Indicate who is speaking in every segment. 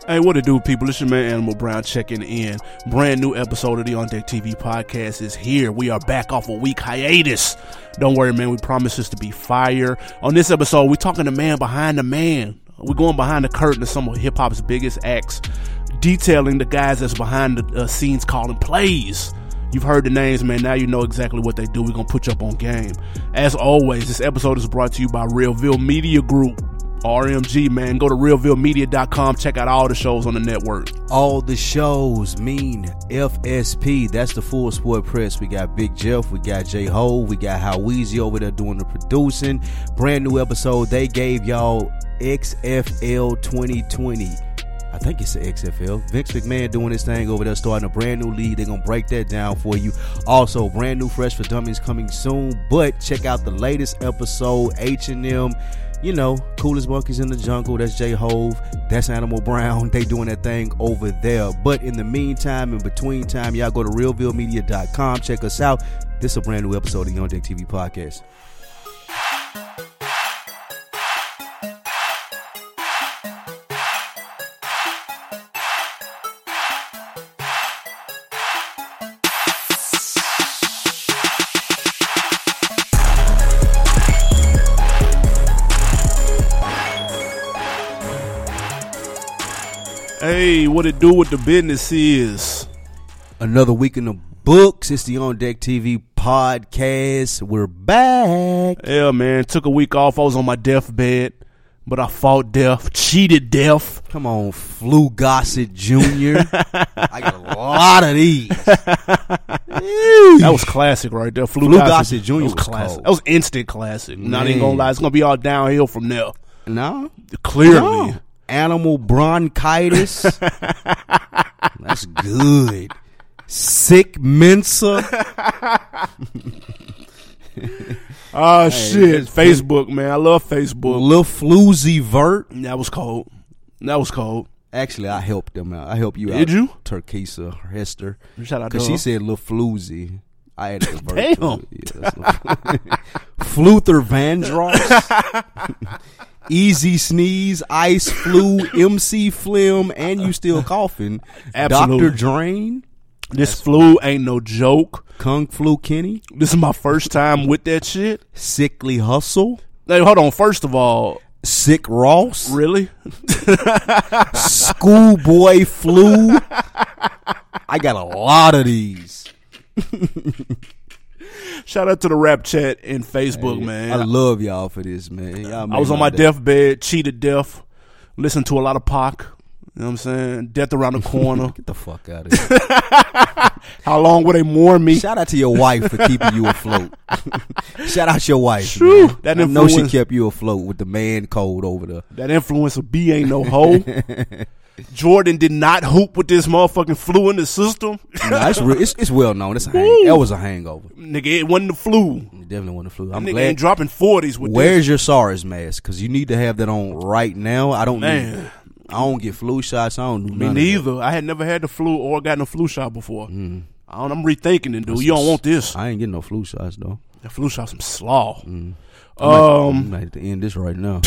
Speaker 1: Hey, what it do, people? It's your man Animal Brown checking in. Brand new episode of the On Deck TV podcast is here. We are back off a week hiatus. Don't worry, man. We promise this to be fire. On this episode, we're talking to man behind the man. We're going behind the curtain of some of hip hop's biggest acts, detailing the guys that's behind the scenes calling plays. You've heard the names, man. Now you know exactly what they do. We're going to put you up on game. As always, this episode is brought to you by Realville Media Group. RMG, man. Go to realvillemedia.com. Check out all the shows on the network.
Speaker 2: All the shows mean FSP. That's the Full Sport Press. We got Big Jeff. We got J-Ho. We got Howeezy over there doing the producing. Brand new episode. They gave y'all XFL 2020. I think it's the XFL. Vince McMahon doing his thing over there, starting a brand new league. They're going to break that down for you. Also, brand new Fresh for Dummies coming soon. But check out the latest episode, H&M. You know, Coolest Monkeys in the Jungle. That's J-Hove. That's Animal Brown. They doing that thing over there. But in the meantime, in between time, y'all go to realvillemedia.com. Check us out. This is a brand new episode of the On Deck TV podcast.
Speaker 1: Hey, what it do with the business is?
Speaker 2: Another week in the books. It's the On Deck TV podcast. We're back.
Speaker 1: Yeah, man. Took a week off. I was on my deathbed, but I fought death, cheated death.
Speaker 2: Come on, Flu Gossett Jr. I got a lot of these.
Speaker 1: That was classic right there. Flu
Speaker 2: Gossett Jr. was
Speaker 1: classic.
Speaker 2: cold.
Speaker 1: That was instant classic. Not even gonna lie. It's gonna be all downhill from there.
Speaker 2: No?
Speaker 1: Clearly.
Speaker 2: No. Animal bronchitis. That's good. Sick Mensa.
Speaker 1: Oh, shit. Facebook, man. I love Facebook.
Speaker 2: Lil Floozy Vert.
Speaker 1: That was cold. That was cold.
Speaker 2: Actually, I helped them out. I helped you out.
Speaker 1: Did you?
Speaker 2: Turkesa Hester.
Speaker 1: Shout out to
Speaker 2: because
Speaker 1: her.
Speaker 2: she said Lil Floozy. I had the Vert.
Speaker 1: Damn.
Speaker 2: Yeah, Fluther Vandross. Easy Sneeze, Ice Flu, MC Flim, and you still coughing.
Speaker 1: Absolutely.
Speaker 2: Dr. Drain.
Speaker 1: This flu ain't no joke.
Speaker 2: Kung Flu Kenny.
Speaker 1: This is my first time with that shit.
Speaker 2: Sickly Hustle.
Speaker 1: Hey, hold on. First of all,
Speaker 2: Sick Ross.
Speaker 1: really?
Speaker 2: Schoolboy Flu. I got a lot of these.
Speaker 1: Shout out to the rap chat and Facebook, man.
Speaker 2: I love y'all for this, man. Y'all
Speaker 1: I was on my deathbed, cheated death, listened to a lot of Pac. You know what I'm saying? Death around the corner.
Speaker 2: Get the fuck out of here.
Speaker 1: How long will they mourn me?
Speaker 2: Shout out to your wife for keeping you afloat. Shout out your wife.
Speaker 1: Shoo,
Speaker 2: Man.
Speaker 1: that
Speaker 2: I know she
Speaker 1: influence-
Speaker 2: kept you afloat with the man code over there.
Speaker 1: That influencer B ain't no hoe. Jordan did not hoop with this motherfucking flu in the system.
Speaker 2: Nah, it's well known. That was a hangover.
Speaker 1: Nigga, it wasn't the flu.
Speaker 2: It definitely wasn't the flu. I'm
Speaker 1: Nigga
Speaker 2: glad.
Speaker 1: ain't dropping 40s with
Speaker 2: Where's
Speaker 1: this.
Speaker 2: your SARS mask? Because you need to have that on right now. I don't get flu shots. I don't do
Speaker 1: Me
Speaker 2: none of
Speaker 1: neither. I had never had the flu or gotten a flu shot before. I'm rethinking it, dude. You don't want this.
Speaker 2: I ain't getting no flu shots though.
Speaker 1: That flu shot some slaw.
Speaker 2: I might have to end this right now.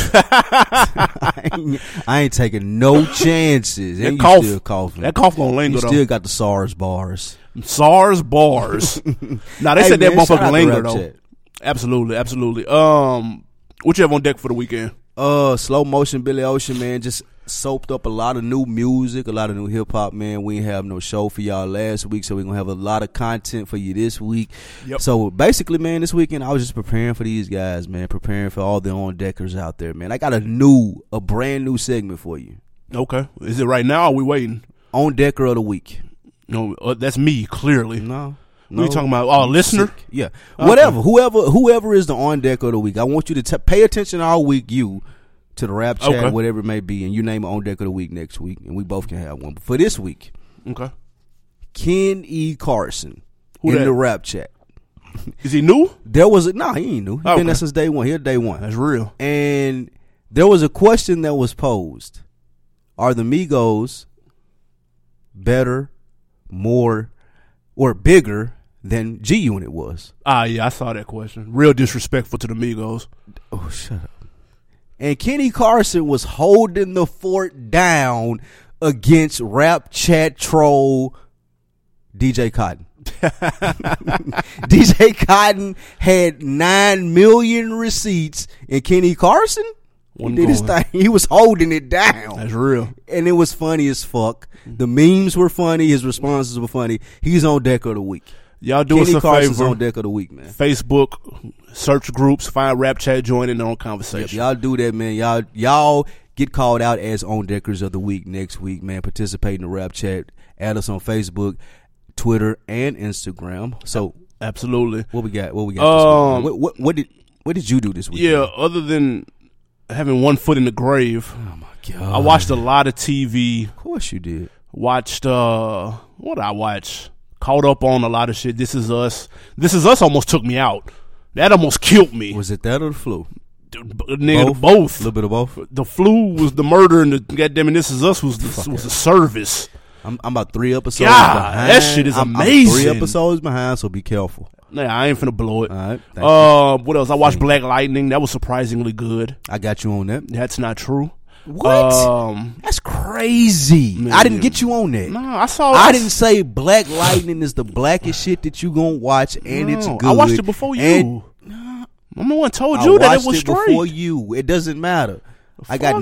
Speaker 2: I ain't taking no chances. And you still coughing.
Speaker 1: That cough gonna linger
Speaker 2: You
Speaker 1: though.
Speaker 2: still got the SARS bars.
Speaker 1: SARS bars. Nah, they
Speaker 2: Hey,
Speaker 1: said
Speaker 2: man,
Speaker 1: that
Speaker 2: shout out
Speaker 1: motherfucker
Speaker 2: to
Speaker 1: linger
Speaker 2: Rap
Speaker 1: though.
Speaker 2: Chat.
Speaker 1: Absolutely. What you have on deck for the weekend?
Speaker 2: Slow Motion Billy Ocean, man, just soaped up a lot of new music, a lot of new hip hop, man. We ain't have no show for y'all last week, so we're gonna have a lot of content for you this week.
Speaker 1: Yep.
Speaker 2: So basically, man, this weekend I was just preparing for these guys, man, preparing for all the on deckers out there, man. I got a brand new segment for you.
Speaker 1: Okay. Is it right now or are we waiting?
Speaker 2: On Decker of the Week.
Speaker 1: No, that's me, clearly.
Speaker 2: No.
Speaker 1: What are you talking about? Oh, listener?
Speaker 2: Sick. Yeah.
Speaker 1: Okay.
Speaker 2: Whatever. Whoever is the on deck of the week. I want you to pay attention all week, to the rap chat,
Speaker 1: Okay.
Speaker 2: whatever it may be, and you name an on deck of the week next week, and we both can have one. But for this week,
Speaker 1: Okay.
Speaker 2: Ken E. Carson
Speaker 1: Who
Speaker 2: in
Speaker 1: that?
Speaker 2: the rap chat.
Speaker 1: Is he new?
Speaker 2: There was he ain't new. He
Speaker 1: Okay.
Speaker 2: been there since day one. Here day one.
Speaker 1: That's real.
Speaker 2: And there was a question that was posed. Are the Migos better, more, or bigger than G Unit was?
Speaker 1: Yeah, I saw that question. Real disrespectful to the Migos.
Speaker 2: Oh, shut up. And Kenny Carson was holding the fort down against rap chat troll DJ Cotton. DJ Cotton had 9 million receipts, and Kenny Carson did his thing. He was holding it down.
Speaker 1: That's real.
Speaker 2: And it was funny as fuck. The memes were funny. His responses were funny. He's on deck of the week.
Speaker 1: Y'all do
Speaker 2: Kenny
Speaker 1: us a
Speaker 2: Carson's
Speaker 1: favor.
Speaker 2: on deck of the week, man.
Speaker 1: Facebook, search groups, find Rap Chat, join in their own conversation.
Speaker 2: Y'all do that, man. Y'all get called out as on deckers of the week next week, man. Participate in the Rap Chat. Add us on Facebook, Twitter, and Instagram. So
Speaker 1: absolutely.
Speaker 2: What we got this week? What did you do this week?
Speaker 1: Yeah, other than having one foot in the grave.
Speaker 2: Oh my God.
Speaker 1: I watched a lot of TV.
Speaker 2: Of course you did.
Speaker 1: Watched what did I watch? Caught up on a lot of shit. This Is Us. This Is Us almost took me out. That almost killed me.
Speaker 2: Was it that or the flu?
Speaker 1: Nigga, both.
Speaker 2: A little bit of both.
Speaker 1: The flu was the murder, and the goddamn This Is Us was the service.
Speaker 2: I'm about 3 episodes
Speaker 1: behind. That shit is amazing.
Speaker 2: I'm 3 episodes behind, so be careful.
Speaker 1: Nah, I ain't finna blow it.
Speaker 2: All right.
Speaker 1: What else? I watched Black Lightning. That was surprisingly good.
Speaker 2: I got you on that.
Speaker 1: That's not true.
Speaker 2: What? That's crazy. Man, I didn't get you on that.
Speaker 1: No,
Speaker 2: I didn't say Black Lightning is the blackest shit that you gonna watch, and it's good.
Speaker 1: I watched it before you. I'm the one told you that it was straight.
Speaker 2: Before you. It doesn't matter. I got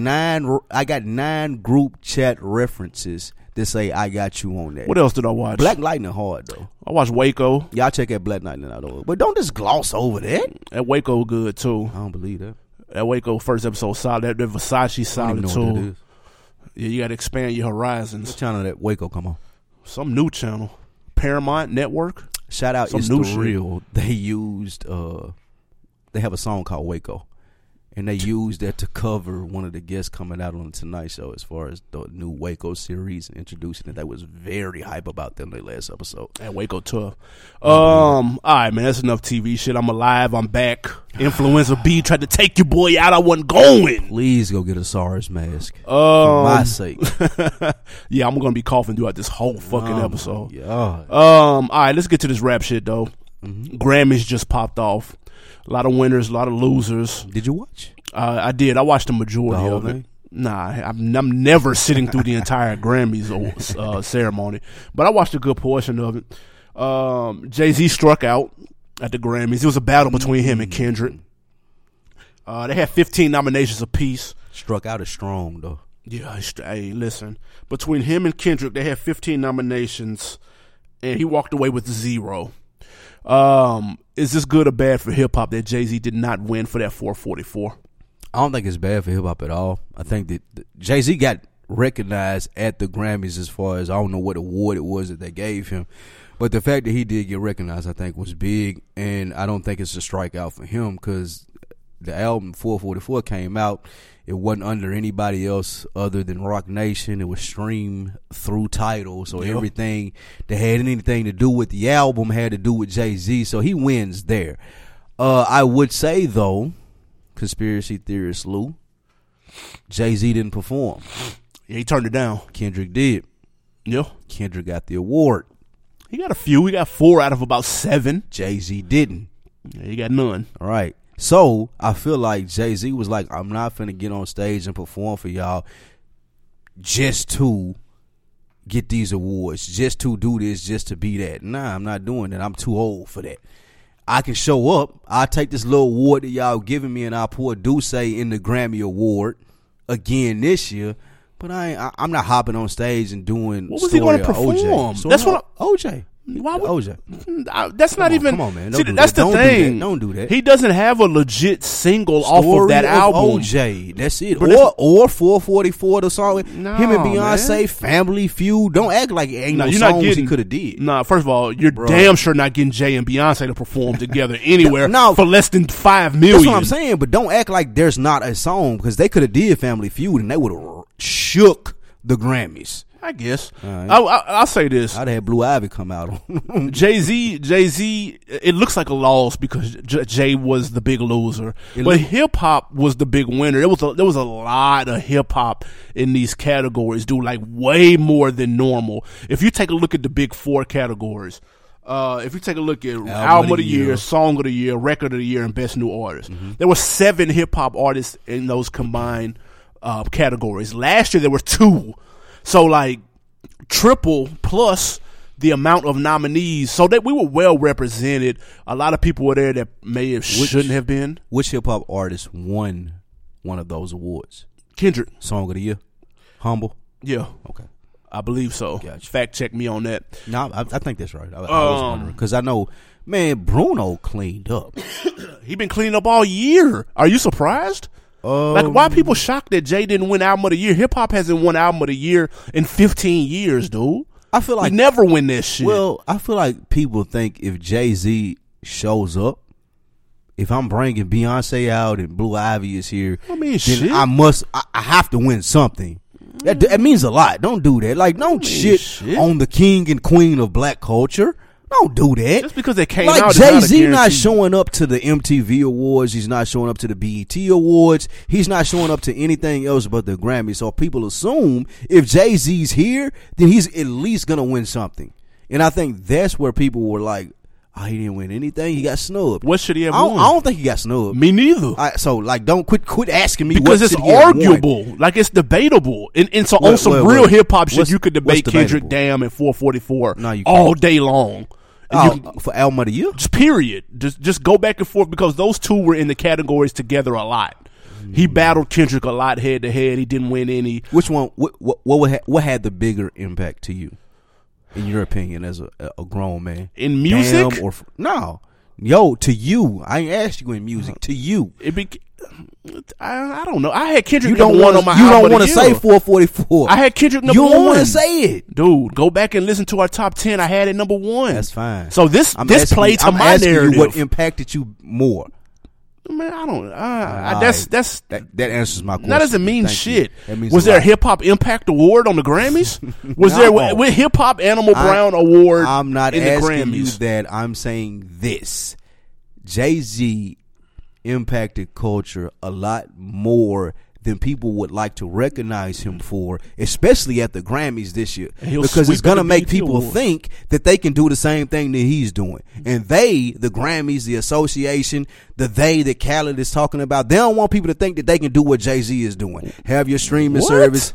Speaker 2: 9 group chat references that say I got you on that.
Speaker 1: What else did I watch?
Speaker 2: Black Lightning hard though.
Speaker 1: I watched Waco.
Speaker 2: Y'all check that Black Lightning out though. But don't just gloss over that.
Speaker 1: That Waco good too.
Speaker 2: I don't believe that.
Speaker 1: That Waco first episode solid. That Versace solid too. Yeah, you got to expand your horizons.
Speaker 2: What channel that Waco come on?
Speaker 1: Some new channel. Paramount Network.
Speaker 2: Shout out
Speaker 1: Some
Speaker 2: It's
Speaker 1: new
Speaker 2: The
Speaker 1: shit.
Speaker 2: Real. They used they have a song called Waco. And they used that to cover one of the guests coming out on the Tonight Show as far as the new Waco series and introducing it. They was very hype about them in their last episode.
Speaker 1: And Waco tough. All right, man, that's enough TV shit. I'm alive. I'm back. Influenza B tried to take your boy out. I wasn't going.
Speaker 2: Please go get a SARS mask. For my sake.
Speaker 1: Yeah, I'm going to be coughing throughout this whole fucking episode.
Speaker 2: Yeah.
Speaker 1: All right, let's get to this rap shit, though. Grammys just popped off. A lot of winners, a lot of losers.
Speaker 2: Did you watch?
Speaker 1: I did. I watched the majority
Speaker 2: The whole
Speaker 1: of it.
Speaker 2: thing?
Speaker 1: Nah, I'm never sitting through the entire Grammys ceremony, but I watched a good portion of it. Jay-Z struck out at the Grammys. It was a battle between him and Kendrick. They had 15 nominations apiece.
Speaker 2: Struck out is strong though.
Speaker 1: Yeah, hey, listen. Between him and Kendrick, they had 15 nominations, and he walked away with 0. Is this good or bad for hip hop that Jay-Z did not win for that 444?
Speaker 2: I don't think it's bad for hip hop at all. I think that Jay-Z got recognized at the Grammys as far as I don't know what award it was that they gave him. But the fact that he did get recognized, I think, was big. And I don't think it's a strikeout for him because the album 444 came out. It wasn't under anybody else other than Rock Nation. It was streamed through Tidal. So everything that had anything to do with the album had to do with Jay-Z. So he wins there. I would say, though, conspiracy theorist Lou, Jay-Z didn't perform.
Speaker 1: Yeah, he turned it down.
Speaker 2: Kendrick did.
Speaker 1: Yeah.
Speaker 2: Kendrick got the award.
Speaker 1: He got a few. He got 4 out of about 7.
Speaker 2: Jay-Z didn't.
Speaker 1: Yeah, he got none.
Speaker 2: All right. So I feel like Jay-Z was like, I'm not finna get on stage and perform for y'all just to get these awards, just to do this, just to be that. Nah, I'm not doing that. I'm too old for that. I can show up. I'll take this little award that y'all giving me and I'll pour Duce in the Grammy Award again this year. But I'm not hopping on stage and doing.
Speaker 1: What was he going to perform?
Speaker 2: That's what OJ.
Speaker 1: Why would
Speaker 2: OJ?
Speaker 1: That's not even.
Speaker 2: Come on, man.
Speaker 1: See, that's the thing.
Speaker 2: Don't do that.
Speaker 1: He doesn't have a legit single off of that album.
Speaker 2: OJ. That's it.
Speaker 1: But
Speaker 2: or 444, the song.
Speaker 1: No,
Speaker 2: him and Beyonce,
Speaker 1: man.
Speaker 2: Family Feud. Don't act like it ain't no
Speaker 1: you're
Speaker 2: songs
Speaker 1: not getting,
Speaker 2: he could have did.
Speaker 1: Nah, first of all, you're damn sure not getting Jay and Beyonce to perform together anywhere for less than $5 million.
Speaker 2: That's what I'm saying. But don't act like there's not a song because they could have did Family Feud and they would have shook the Grammys.
Speaker 1: I guess.
Speaker 2: Right.
Speaker 1: I'll say this.
Speaker 2: I'd have Blue Ivy come out on.
Speaker 1: Jay-Z, it looks like a loss because Jay was the big loser. But hip-hop was the big winner. There was a lot of hip-hop in these categories, dude, like way more than normal. If you take a look at the big 4 categories, if you take a look at Album of the Year, Song of the Year, Record of the Year, and Best New Artist, there were 7 hip-hop artists in those combined categories. Last year, there were 2. So like triple plus the amount of nominees, so that we were well represented. A lot of people were there that shouldn't have been.
Speaker 2: Which hip hop artist won one of those awards?
Speaker 1: Kendrick.
Speaker 2: Song of the Year? Humble?
Speaker 1: Yeah.
Speaker 2: Okay.
Speaker 1: I believe so.
Speaker 2: Gotcha.
Speaker 1: Fact check me on that.
Speaker 2: No, I think that's right. I was wondering because I know, man, Bruno cleaned up.
Speaker 1: He been cleaning up all year. Are you surprised? Like, why are people shocked that Jay didn't win Album of the Year? Hip hop hasn't won Album of the Year in 15 years, dude.
Speaker 2: I feel like
Speaker 1: we never win this shit.
Speaker 2: Well, I feel like people think if Jay-Z shows up, if I'm bringing Beyonce out and Blue Ivy is here,
Speaker 1: I mean,
Speaker 2: then
Speaker 1: shit.
Speaker 2: I have to win something. That means a lot. Don't do that. Like, don't shit on the king and queen of black culture. Don't do that.
Speaker 1: Just because they came
Speaker 2: like
Speaker 1: out,
Speaker 2: Jay-Z not showing up to the MTV Awards. He's not showing up to the BET Awards. He's not showing up to anything else but the Grammy. So people assume if Jay-Z's here, then he's at least going to win something. And I think that's where people were like, oh, he didn't win anything. He got snubbed.
Speaker 1: What should he have won?
Speaker 2: I don't think he got snubbed.
Speaker 1: Me neither.
Speaker 2: So, like, don't quit asking me
Speaker 1: because
Speaker 2: what
Speaker 1: it's arguable. Like, it's debatable. And so on some real hip hop shit, you could debate Kendrick Damn and 444 all day long.
Speaker 2: For Album of the Year?
Speaker 1: Just period. Just go back and forth because those two were in the categories together a lot. He battled Kendrick a lot head to head. He didn't win any.
Speaker 2: Which one? What had the bigger impact to you, in your opinion, as a grown man?
Speaker 1: In music?
Speaker 2: Damn no. Yo, to you. I ain't asked you in music. To you.
Speaker 1: I don't know. I had Kendrick
Speaker 2: you don't
Speaker 1: number 1 on my album.
Speaker 2: You don't want to say 444.
Speaker 1: I had Kendrick number 1.
Speaker 2: You don't want to say it.
Speaker 1: Dude, go back and listen to our top 10. I had it number 1.
Speaker 2: That's fine.
Speaker 1: So this played to my narrative.
Speaker 2: You what impacted you more?
Speaker 1: Man, I don't.
Speaker 2: That answers my question.
Speaker 1: That doesn't mean
Speaker 2: Thank
Speaker 1: shit.
Speaker 2: Means
Speaker 1: was there a Hip Hop Impact Award on the Grammys? Was there with Hip Hop Animal Brown Award?
Speaker 2: I'm not
Speaker 1: in
Speaker 2: asking
Speaker 1: the Grammys.
Speaker 2: you that. I'm saying this: Jay-Z impacted culture a lot more than people would like to recognize him for, especially at the Grammys this year, because it's going to make people think that they can do the same thing that he's doing. And the Grammys, the association, that Khaled is talking about, they don't want people to think that they can do what Jay-Z is doing. Have your streaming service.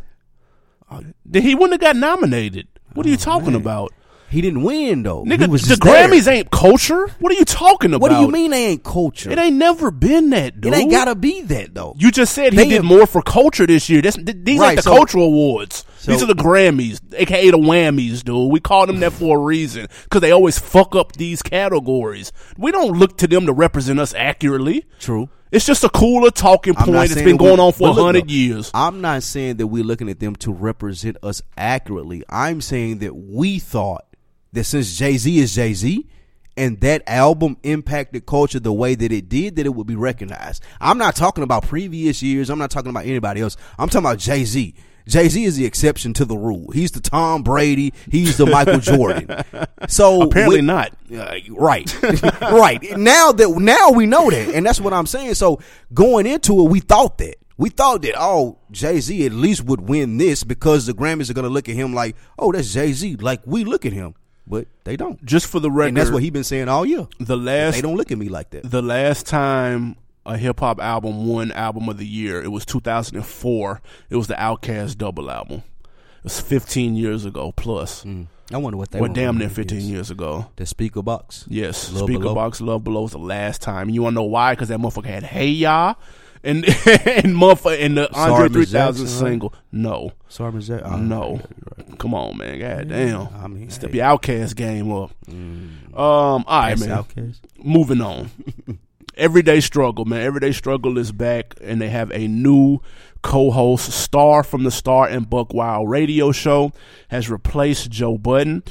Speaker 1: He wouldn't have got nominated. What are you talking about?
Speaker 2: He didn't win, though.
Speaker 1: Nigga, the Grammys ain't culture. What are you talking about?
Speaker 2: What do you mean they ain't culture?
Speaker 1: It ain't never been that, dude.
Speaker 2: It ain't gotta be that, though.
Speaker 1: You just said he did more for culture this year. These ain't the cultural awards. These are the Grammys, a.k.a. the Whammies, dude. We call them that for a reason, because they always fuck up these categories. We don't look to them to represent us accurately.
Speaker 2: True.
Speaker 1: It's just a cooler talking point that's been going on for 100 years.
Speaker 2: I'm not saying that we're looking at them to represent us accurately. I'm saying that we thought that since Jay-Z is Jay-Z and that album impacted culture the way that it did, that it would be recognized. I'm not talking about previous years. I'm not talking about anybody else. I'm talking about Jay-Z. Jay-Z is the exception to the rule. He's the Tom Brady. He's the Michael Jordan. So
Speaker 1: apparently not.
Speaker 2: Right. Right. Now we know that. And that's what I'm saying. So going into it, we thought that. Oh, Jay-Z at least would win this because the Grammys are going to look at him like, oh, that's Jay-Z. Like, we look at him. But they don't.
Speaker 1: Just for the record.
Speaker 2: And that's what he's been saying all year. They don't look at me like that.
Speaker 1: The last time a hip-hop album won Album of the Year, it was 2004. It was the Outkast double album. It was 15 years ago plus.
Speaker 2: I wonder what they
Speaker 1: were. Damn near 15 years ago.
Speaker 2: The Speaker Box?
Speaker 1: Yes.
Speaker 2: Love
Speaker 1: Speaker
Speaker 2: Below.
Speaker 1: Box, Love Below was the last time. And you want to know why? Because that motherfucker had Hey Ya. And the Andre 3000 single. No.
Speaker 2: Sorry, Miss Jack.
Speaker 1: No.
Speaker 2: Right.
Speaker 1: Come on, man. God damn.
Speaker 2: I mean,
Speaker 1: step your Outkast game up. All right, man.
Speaker 2: Outkast.
Speaker 1: Moving on. Everyday Struggle, man. Everyday Struggle is back, and they have a new co-host. Star from the Star and Buck Wild radio show has replaced Joe Budden.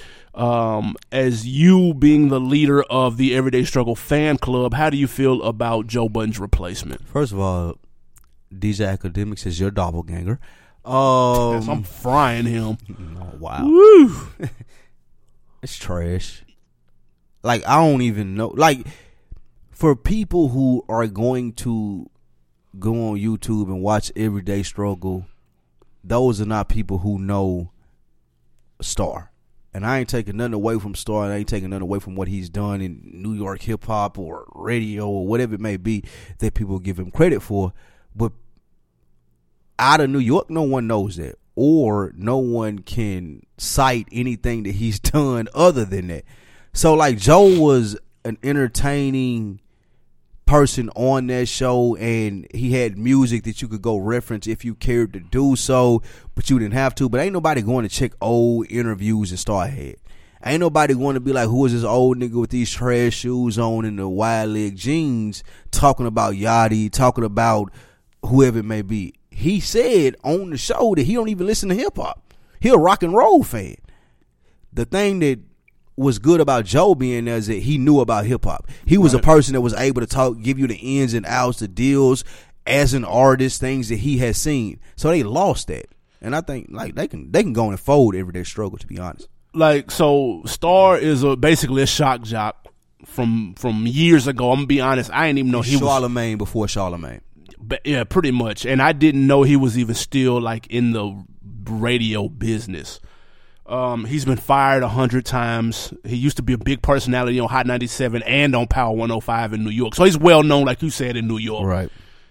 Speaker 1: As you being the leader of the Everyday Struggle fan club, how do you feel about Joe Budden's replacement?
Speaker 2: First of all, DJ Academics is your doppelganger.
Speaker 1: Yes, I'm frying him.
Speaker 2: Oh, wow.
Speaker 1: Woo.
Speaker 2: It's trash. Like, I don't even know. Like, for people who are going to go on YouTube and watch Everyday Struggle, those are not people who know Star. And I ain't taking nothing away from Star, and I ain't taking nothing away from what he's done in New York hip hop or radio or whatever it may be that people give him credit for. But out of New York, no one knows that. or no one can cite anything that he's done other than that. So like Joe was an entertaining person on that show, and he had music that you could go reference if you cared to do so, but you didn't have to. But ain't nobody going to check old interviews and start ahead. Ain't nobody going to be like, who is this old nigga with these trash shoes on and the wide leg jeans talking about Yachty, talking about whoever it may be. He said on the show that he don't even listen to hip hop. He a rock and roll fan. The thing that was good about Joe being there is that he knew about hip hop. He was a person that was able to talk, give you the ins and outs, the deals as an artist, things that he has seen. So they lost that, and I think like they can go and fold everyday struggle. To be honest,
Speaker 1: like so, Star is basically a shock jock from years ago. I'm gonna be honest, I didn't even know he was
Speaker 2: Charlemagne before Charlemagne.
Speaker 1: But yeah, pretty much, and I didn't know he was even still like in the radio business. He's been fired 100 times. He used to be a big personality on Hot 97 and on Power 105 in New York. So he's well known, like you said, in New York.
Speaker 2: Right.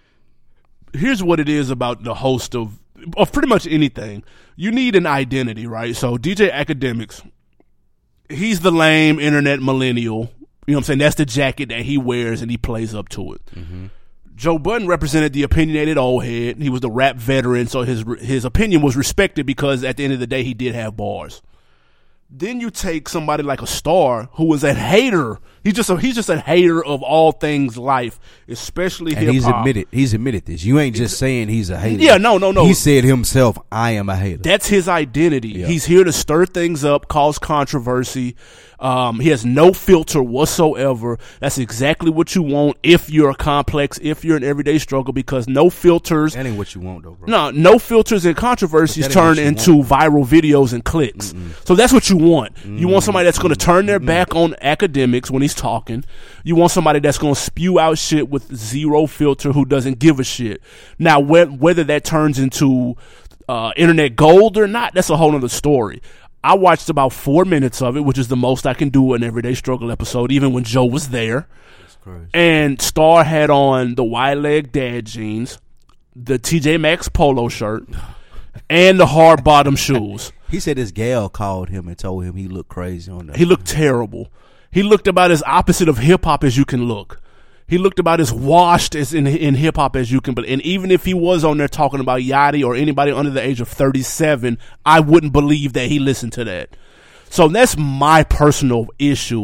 Speaker 1: Here's what it is about the host of pretty much anything. You need an identity, right? So DJ Academics, he's the lame internet millennial. You know what I'm saying? That's the jacket that he wears and he plays up to it. Mm-hmm. Joe Budden represented the opinionated old head. He was the rap veteran, so his opinion was respected because at the end of the day, he did have bars. Then you take somebody like a Star, who was a hater. He's just a hater of all things life, especially hip hop.
Speaker 2: And he's admitted this. You ain't just saying he's a hater.
Speaker 1: Yeah, no.
Speaker 2: He said himself, "I am a hater."
Speaker 1: That's his identity. Yeah. He's here to stir things up, cause controversy. He has no filter whatsoever. That's exactly what you want if you're a complex, if you're an everyday struggle, because no filters.
Speaker 2: That ain't what you want, though, bro.
Speaker 1: No filters and controversies turn into viral videos and clicks. So that's what you want. You want somebody that's going to turn their back on academics when he's talking. You want somebody that's going to spew out shit with zero filter, who doesn't give a shit. Now, whether that turns into internet gold or not, that's a whole other story. I watched about 4 minutes of it, which is the most I can do an Everyday Struggle episode, even when Joe was there. That's crazy. And Star had on the wide leg dad jeans, the TJ Maxx polo shirt, and the hard bottom shoes.
Speaker 2: He said his gal called him and told him he looked crazy on that.
Speaker 1: He looked terrible. He looked about as opposite of hip hop as you can look. He looked about as washed as in hip hop as you can. And even if he was on there talking about Yachty or anybody under the age of 37, I wouldn't believe that he listened to that. So that's my personal issue.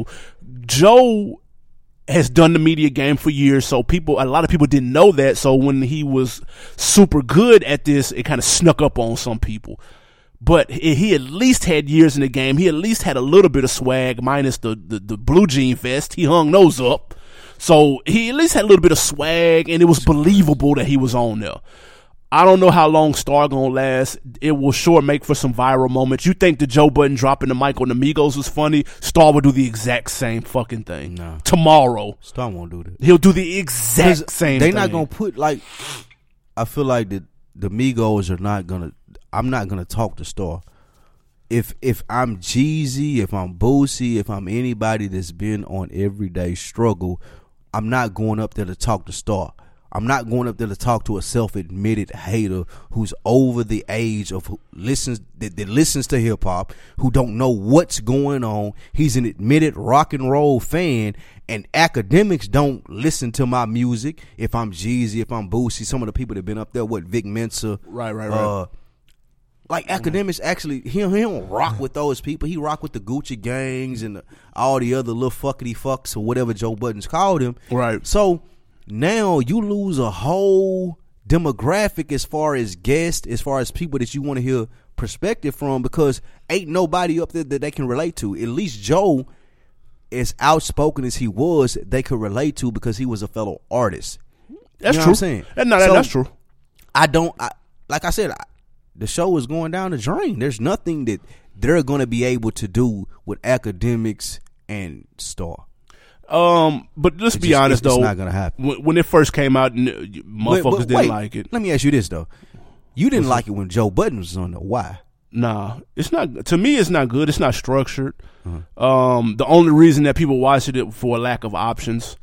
Speaker 1: Joe has done the media game for years, so a lot of people didn't know that. So when he was super good at this, it kind of snuck up on some people. But he at least had years in the game. He at least had a little bit of swag, minus the blue jean vest. He hung those up. So he at least had a little bit of swag, and it was believable that he was on there. I don't know how long Star gonna last. It will sure make for some viral moments. You think the Joe Budden dropping the mic on the Migos was funny? Star will do the exact same fucking thing.
Speaker 2: No.
Speaker 1: Tomorrow.
Speaker 2: Star won't do that.
Speaker 1: He'll do the exact same thing.
Speaker 2: They're not gonna put, like, I feel like the Migos are not gonna, I'm not gonna talk to Star. If I'm Jeezy, if I'm Boosie, if I'm anybody that's been on Everyday Struggle, I'm not going up there to talk to Star. I'm not going up there to talk to a self-admitted hater who's over the age of that listens to hip hop, who don't know what's going on. He's an admitted rock and roll fan, and academics don't listen to my music. If I'm Jeezy, if I'm Boosie, some of the people that been up there, Vic Mensa,
Speaker 1: right.
Speaker 2: Like academics actually, he don't rock with those people. He rock with the Gucci gangs and all the other little fuckity fucks or whatever Joe Budden's called him.
Speaker 1: Right.
Speaker 2: So now you lose a whole demographic as far as guests, as far as people that you want to hear perspective from, because ain't nobody up there that they can relate to. At least Joe, as outspoken as he was, they could relate to because he was a fellow artist.
Speaker 1: That's
Speaker 2: true.
Speaker 1: What I'm
Speaker 2: saying?
Speaker 1: That's true.
Speaker 2: Like I said, the show is going down the drain. There's nothing that they're going to be able to do with academics and Star.
Speaker 1: But let's be honest, though.
Speaker 2: It's not going to happen.
Speaker 1: When it first came out, motherfuckers didn't like it.
Speaker 2: Let me ask you this, though. You didn't like it when Joe Budden was on there. Why?
Speaker 1: Nah, it's not. To me, it's not good. It's not structured. The only reason that people watched it for a lack of options.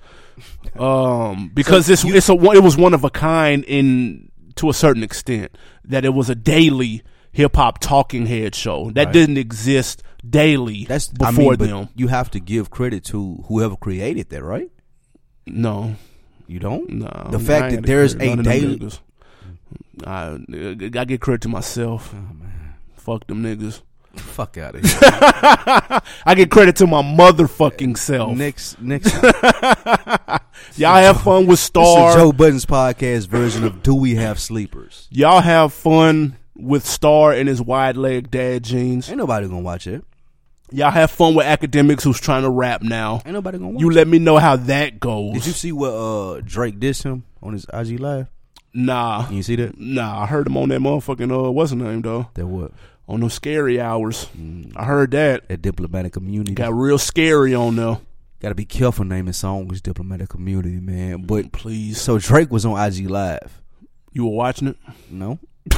Speaker 1: Because it was one of a kind to a certain extent, that it was a daily hip hop talking head show that didn't exist daily before them.
Speaker 2: You have to give credit to whoever created that, right?
Speaker 1: No,
Speaker 2: you don't.
Speaker 1: No,
Speaker 2: the fact that there's a daily.
Speaker 1: I get credit to myself.
Speaker 2: Oh, man.
Speaker 1: Fuck them niggas.
Speaker 2: Fuck out of here.
Speaker 1: I get credit to my motherfucking self.
Speaker 2: Next.
Speaker 1: Y'all have fun with Star.
Speaker 2: This is Joe Budden's podcast version of Do We Have Sleepers?
Speaker 1: Y'all have fun with Star and his wide leg dad jeans.
Speaker 2: Ain't nobody gonna watch it.
Speaker 1: Y'all have fun with Academics who's trying to rap now.
Speaker 2: Ain't nobody gonna watch
Speaker 1: you
Speaker 2: it.
Speaker 1: Let me know how that goes.
Speaker 2: Did you see what Drake dissed him on his IG Live?
Speaker 1: Nah.
Speaker 2: You see that?
Speaker 1: Nah, I heard him on that motherfucking what's his name though?
Speaker 2: That what?
Speaker 1: On those scary hours. I heard that.
Speaker 2: At Diplomatic Community.
Speaker 1: Got real scary on there.
Speaker 2: Gotta be careful naming songs Diplomatic Community, man. But
Speaker 1: please.
Speaker 2: So Drake was on IG Live.
Speaker 1: You were watching it?
Speaker 2: No.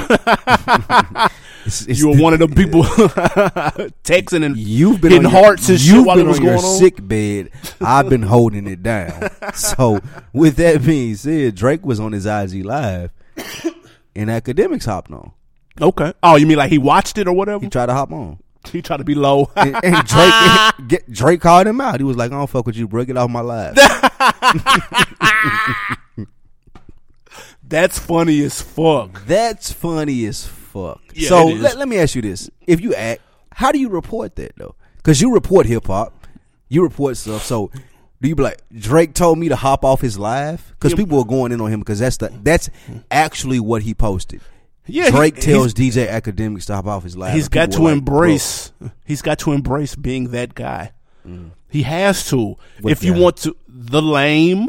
Speaker 1: You were one of them people texting and
Speaker 2: you've been
Speaker 1: hitting hearts and shit while it was going on.
Speaker 2: Sick bed. I've been holding it down. So with that being said, Drake was on his IG Live and Academics hopped on.
Speaker 1: Okay. Oh, you mean like he watched it or whatever?
Speaker 2: He tried to hop on.
Speaker 1: He tried to be low.
Speaker 2: and Drake called him out. He was like, I don't fuck with you, bro. Get off my live.
Speaker 1: That's funny as fuck.
Speaker 2: That's funny as fuck.
Speaker 1: Yeah,
Speaker 2: so let me ask you this. If you act, how do you report that though? Because you report hip hop. You report stuff. So do you be like, Drake told me to hop off his live? Because people are going in on him because that's actually what he posted. Yeah, Drake tells DJ Academics to hop off his live.
Speaker 1: He's got to embrace. He's got to embrace being that guy. He has to. If you want to, the lame,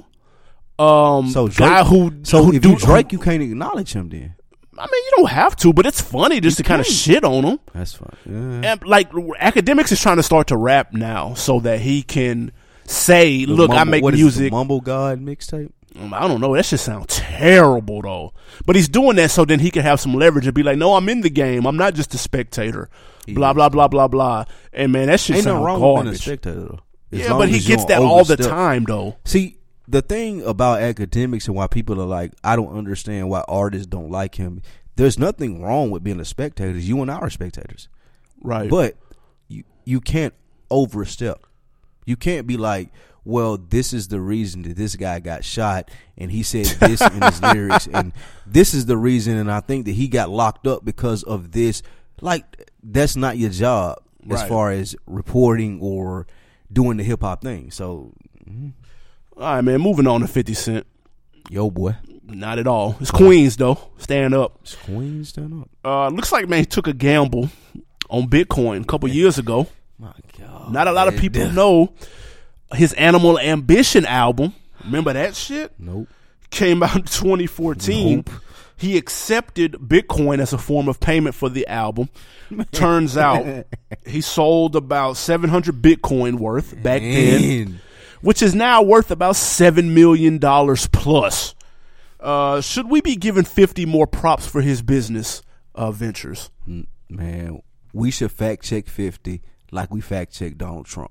Speaker 2: so Drake,
Speaker 1: guy who.
Speaker 2: So if you Drake, you can't acknowledge him then.
Speaker 1: I mean, you don't have to, but it's funny just to kind of shit on him.
Speaker 2: That's fine. Yeah.
Speaker 1: And like Academics is trying to start to rap now so that he can say, "Look, I make music."
Speaker 2: Mumble God mixtape.
Speaker 1: I don't know. That shit sounds terrible though. But he's doing that so then he can have some leverage and be like, "No, I'm in the game. I'm not just a spectator." Blah blah blah blah blah. And man, that shit sounds garbage.
Speaker 2: With being a spectator, though.
Speaker 1: Yeah, but he gets that all the time though.
Speaker 2: See, the thing about Academics and why people are like, I don't understand why artists don't like him. There's nothing wrong with being a spectator. You and I are spectators,
Speaker 1: right?
Speaker 2: But you can't overstep. You can't be like, well, this is the reason that this guy got shot, and he said this in his lyrics, and this is the reason, and I think that he got locked up because of this. Like, that's not your job as far as reporting or doing the hip hop thing. So,
Speaker 1: all right, man. Moving on to 50 Cent.
Speaker 2: Yo, boy.
Speaker 1: Not at all. It's Queens though. Stand up.
Speaker 2: It's Queens. Stand
Speaker 1: up. Looks like man he took a gamble on Bitcoin a couple years ago.
Speaker 2: My God.
Speaker 1: Not a lot of people know his Animal Ambition album. Remember that shit?
Speaker 2: Nope.
Speaker 1: Came out in 2014.
Speaker 2: Nope.
Speaker 1: He accepted Bitcoin as a form of payment for the album. Turns out he sold about 700 Bitcoin worth back then, which is now worth about $7 million plus. Should we be giving 50 more props for his business ventures?
Speaker 2: Man, we should fact check 50 like we fact check Donald Trump.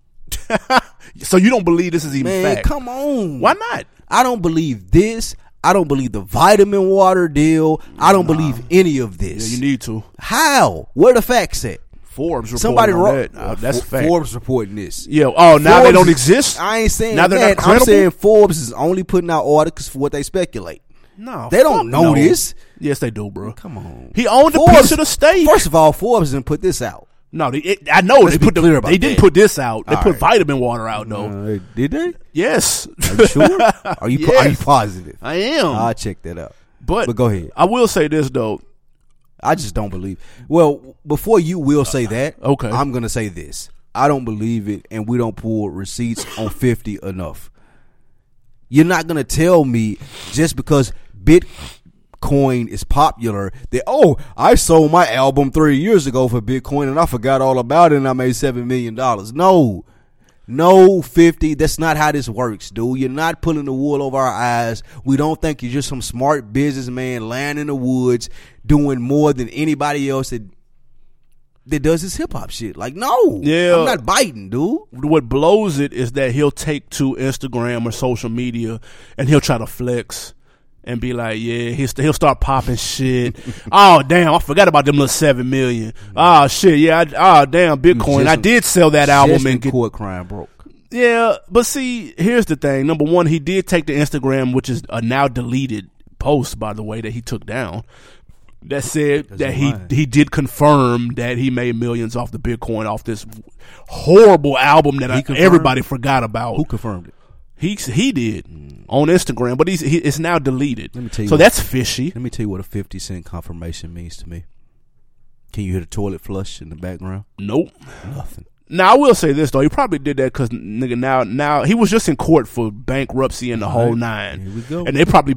Speaker 1: So you don't believe this is even fact?
Speaker 2: Come on.
Speaker 1: Why not?
Speaker 2: I don't believe this. I don't believe the vitamin water deal. I don't believe any of this.
Speaker 1: Yeah, you need to.
Speaker 2: How? Where the facts at?
Speaker 1: Forbes reporting that. That's fact.
Speaker 2: Forbes reporting this.
Speaker 1: Yeah. Oh, now
Speaker 2: Forbes,
Speaker 1: they don't exist?
Speaker 2: I ain't saying
Speaker 1: now
Speaker 2: that. I'm saying Forbes is only putting out articles for what they speculate.
Speaker 1: No.
Speaker 2: They don't know this.
Speaker 1: Yes, they do, bro.
Speaker 2: Come on.
Speaker 1: He owned a piece of the state.
Speaker 2: First of all, Forbes didn't put this out.
Speaker 1: No, I know. They didn't put this out. They put vitamin water out, though.
Speaker 2: Did they?
Speaker 1: Yes.
Speaker 2: Are you sure? Are you positive?
Speaker 1: I am.
Speaker 2: I'll check that out.
Speaker 1: But
Speaker 2: go ahead.
Speaker 1: I will say this, though.
Speaker 2: I just don't believe. Well, before you will say that,
Speaker 1: okay,
Speaker 2: I'm going to say this. I don't believe it, and we don't pull receipts on 50 enough. You're not going to tell me just because Bitcoin is popular that, oh, I sold my album 3 years ago for Bitcoin and I forgot all about it and I made $7 million. No, 50. That's not how this works, dude. You're not pulling the wool over our eyes. We don't think you're just some smart businessman laying in the woods doing more than anybody else that does this hip hop shit. Like, no.
Speaker 1: Yeah.
Speaker 2: I'm not biting, dude.
Speaker 1: What blows it is that he'll take to Instagram or social media and he'll try to flex and be like, yeah, he'll start popping shit. Oh damn, I forgot about them little 7 million. Oh shit, yeah. Damn, Bitcoin. I did sell that album and get
Speaker 2: court crying broke.
Speaker 1: Yeah, but see, here's the thing. Number one, he did take the Instagram, which is a now deleted post, by the way, that he took down. That said that he did confirm that he made millions off the Bitcoin off this horrible album that everybody forgot about.
Speaker 2: Who confirmed it?
Speaker 1: He did on Instagram, but it's now deleted.
Speaker 2: Let me tell you
Speaker 1: so that's fishy.
Speaker 2: Let me tell you what a 50 cent confirmation means to me. Can you hear the toilet flush in the background?
Speaker 1: Nope.
Speaker 2: Nothing.
Speaker 1: Now I will say this though, he probably did that because nigga now he was just in court for bankruptcy and the whole nine.
Speaker 2: Here we go.
Speaker 1: And they probably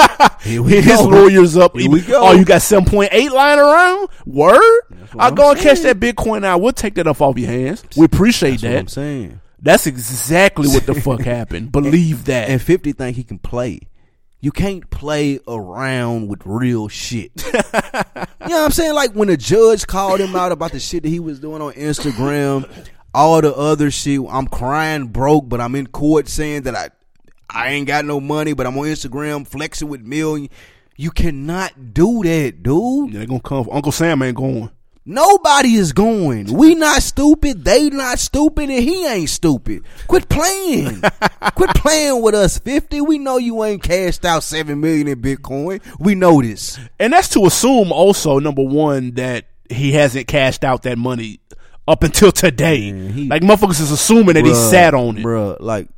Speaker 2: hit
Speaker 1: his lawyers up.
Speaker 2: Here we go.
Speaker 1: Oh, you got 7.8 lying around? Word? I'll go and catch that Bitcoin out. We'll take that off your hands. We appreciate that.
Speaker 2: What I'm saying.
Speaker 1: That's exactly what the fuck happened. Believe that.
Speaker 2: And 50 think he can play. You can't play around with real shit. You know what I'm saying? Like when a judge called him out about the shit that he was doing on Instagram, all the other shit. I'm crying broke, but I'm in court saying that I ain't got no money, but I'm on Instagram flexing with million. You cannot do that, dude.
Speaker 1: Yeah, they're gonna come. Uncle Sam ain't going.
Speaker 2: Nobody is going. We not stupid. They not stupid, and he ain't stupid. Quit playing. Quit playing with us, 50. We know you ain't cashed out 7 million in Bitcoin. We know this,
Speaker 1: and that's to assume also, number one, that he hasn't cashed out that money up until today. Man, like motherfuckers is assuming that he sat on it,
Speaker 2: bruh. Like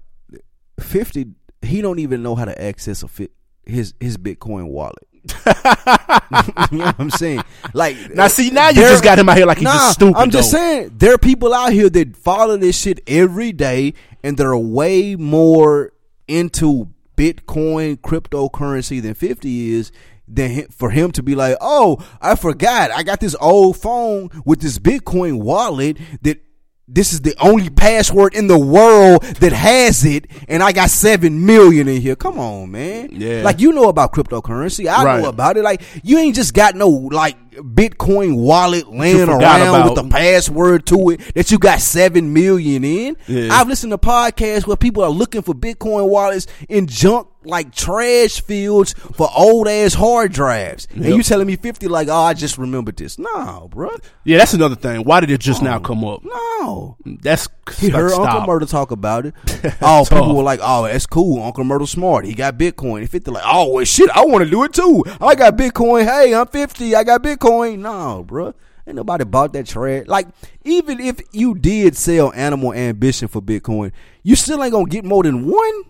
Speaker 2: 50, he don't even know how to access his Bitcoin wallet. You know what I'm saying? Like
Speaker 1: now you just got him out here like he's just stupid.
Speaker 2: I'm just saying there are people out here that follow this shit every day, and they're way more into Bitcoin cryptocurrency than 50 is. Than for him to be like, oh, I forgot, I got this old phone with this Bitcoin wallet that this is the only password in the world that has it, and I got 7 million in here. Come on, man.
Speaker 1: Yeah.
Speaker 2: Like, you know about cryptocurrency. I know about it. Like, you ain't just got no, like, Bitcoin wallet laying around with the password to it that you got 7 million in. Yeah. I've listened to podcasts where people are looking for Bitcoin wallets in junk, like trash fields for old ass hard drives. Yep. And you telling me 50 like, oh, I just remembered this. No, bro.
Speaker 1: Yeah, that's another thing. Why did it just now come up?
Speaker 2: No.
Speaker 1: That's
Speaker 2: he heard Uncle Murder talk about it. Oh, people were like, oh, that's cool. Uncle Murder smart. He got Bitcoin. And 50 like, oh, well, shit, I want to do it too. I got Bitcoin. Hey, I'm 50. I got Bitcoin. No, bro. Ain't nobody bought that trash. Like, even if you did sell Animal Ambition for Bitcoin, you still ain't gonna get more than one.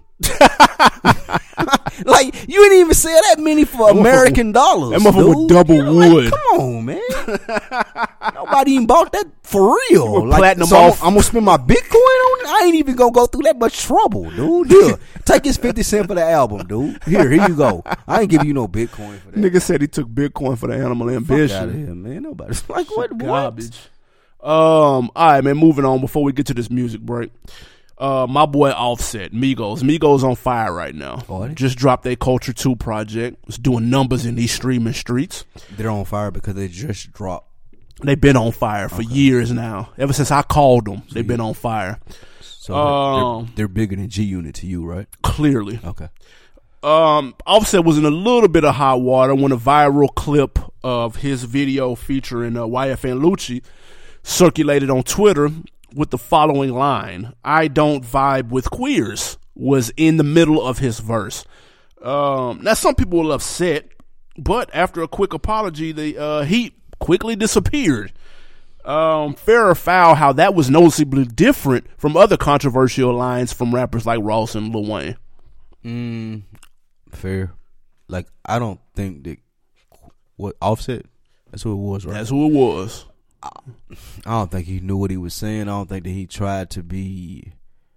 Speaker 2: Like, you ain't even sell that many for American dollars.
Speaker 1: That motherfucker with double wood.
Speaker 2: Like, come on, man. Nobody even bought that for real. Like,
Speaker 1: platinum
Speaker 2: so
Speaker 1: off.
Speaker 2: I'm gonna spend my Bitcoin on it. I ain't even gonna go through that much trouble, dude. Here, take his 50 cents for the album, dude. Here you go. I ain't giving you no Bitcoin for that.
Speaker 1: Nigga said he took Bitcoin for the Animal Ambition.
Speaker 2: Fuck out of here, man. Nobody's like, what?
Speaker 1: Garbage. All right, man. Moving on before we get to this music break. My boy Offset, Migos on fire right now. Just dropped their Culture 2 project. It's doing numbers in these streaming streets.
Speaker 2: They're on fire because they just dropped.
Speaker 1: They've been on fire for years now. Ever since I called them, they've been on fire.
Speaker 2: So they're bigger than G-Unit to you, right?
Speaker 1: Clearly.
Speaker 2: Okay.
Speaker 1: Offset was in a little bit of hot water when a viral clip of his video featuring YFN Lucci circulated on Twitter with the following line: "I don't vibe with queers," was in the middle of his verse. Now some people were upset, but after a quick apology, the heat quickly disappeared. Fair or foul, how that was noticeably different from other controversial lines from rappers like Ross and Lil Wayne.
Speaker 2: Fair. Like, I don't think that what Offset, that's who it was, right?
Speaker 1: That's who it was.
Speaker 2: I don't think he knew what he was saying. I don't think that he tried to be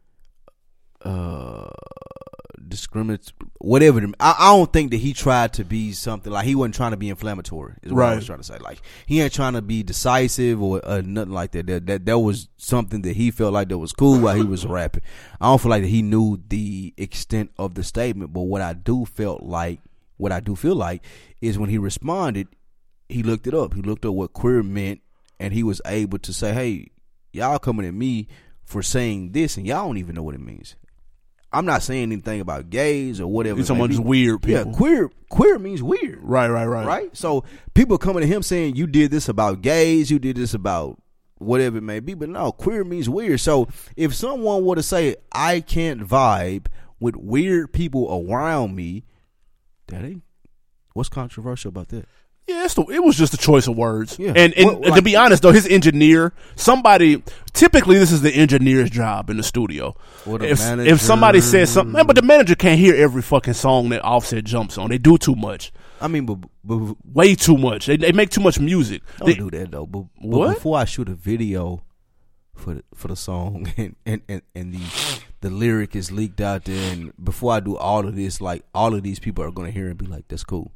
Speaker 2: discriminatory, whatever. I don't think that he tried to be something like, he wasn't trying to be inflammatory, is what I was trying to say. Like, he ain't trying to be decisive or nothing like that. That was something that he felt like that was cool while he was rapping. I don't feel like that he knew the extent of the statement, but what I do feel like is when he responded, he looked it up. He looked up what queer meant, and he was able to say, hey, y'all coming at me for saying this, and y'all don't even know what it means. I'm not saying anything about gays or whatever.
Speaker 1: You're talking about just weird people.
Speaker 2: Yeah, queer means weird.
Speaker 1: Right.
Speaker 2: So people coming to him saying you did this about gays, you did this about whatever it may be, but no, queer means weird. So if someone were to say I can't vibe with weird people around me, what's controversial about that?
Speaker 1: Yeah, it was just a choice of words.
Speaker 2: Yeah.
Speaker 1: And to be honest, though, his engineer, typically this is the engineer's job in the studio. If somebody says something, but the manager can't hear every fucking song that Offset jumps on. They do too much.
Speaker 2: I mean, but
Speaker 1: way too much. They make too much music.
Speaker 2: Don't do that, though. But before I shoot a video for the song and the lyric is leaked out there, and before I do all of this, like, all of these people are going to hear it and be like, that's cool.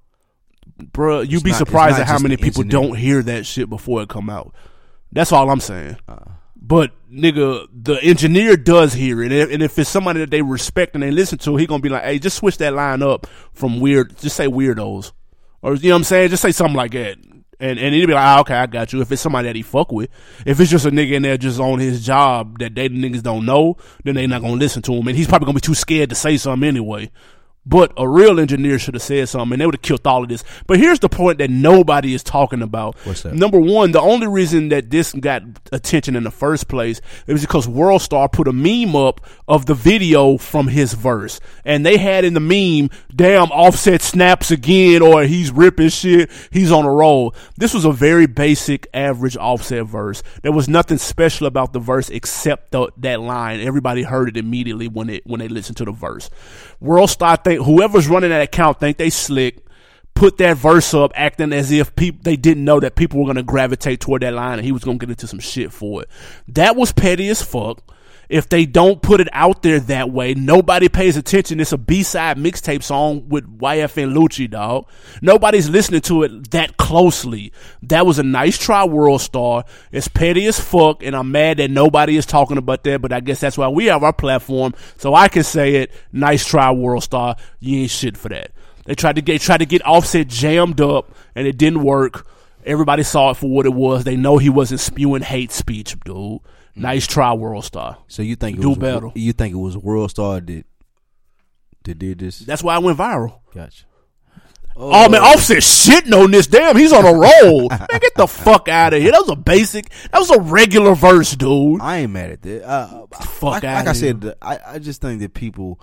Speaker 1: Bruh, you'd be surprised at how many people don't hear that shit before it come out. That's all I'm saying. But, nigga, the engineer does hear it. And if it's somebody that they respect and they listen to, he gonna be like, hey, just switch that line up from weird, just say weirdos. Or, you know what I'm saying? Just say something like that. And he'd be like, okay, I got you. If it's somebody that he fuck with. If it's just a nigga in there just on his job that they niggas don't know, then they not gonna listen to him. And he's probably gonna be too scared to say something anyway. But a real engineer should have said something, and they would have killed all of this. But here's the point that nobody is talking about.
Speaker 2: What's that?
Speaker 1: Number one, the only reason that this got attention in the first place is because Worldstar put a meme up of the video from his verse. And they had in the meme, damn, Offset snaps again, or he's ripping shit, he's on a roll. This was a very basic, average Offset verse. There was nothing special about the verse except that line. Everybody heard it immediately when they listened to the verse. Worldstar think whoever's running that account think they slick, put that verse up acting as if they didn't know that people were going to gravitate toward that line and he was going to get into some shit for it. That was petty as fuck. If they don't put it out there that way, nobody pays attention. It's a B-side mixtape song with YF and Lucci, dog. Nobody's listening to it that closely. That was a nice try, Worldstar. It's petty as fuck, and I'm mad that nobody is talking about that, but I guess that's why we have our platform, so I can say it. Nice try, Worldstar. You ain't shit for that. They tried to get Offset jammed up, and it didn't work. Everybody saw it for what it was. They know he wasn't spewing hate speech, dude. Nice try, Worldstar.
Speaker 2: So you think
Speaker 1: better?
Speaker 2: You think it was Worldstar that did this?
Speaker 1: That's why it went viral.
Speaker 2: Gotcha.
Speaker 1: Oh man, Offset shitting on this. Damn, he's on a roll. Man, get the fuck out of here. That was a regular verse, dude.
Speaker 2: I ain't mad at that.
Speaker 1: Fuck out.
Speaker 2: Like I said, I just think that people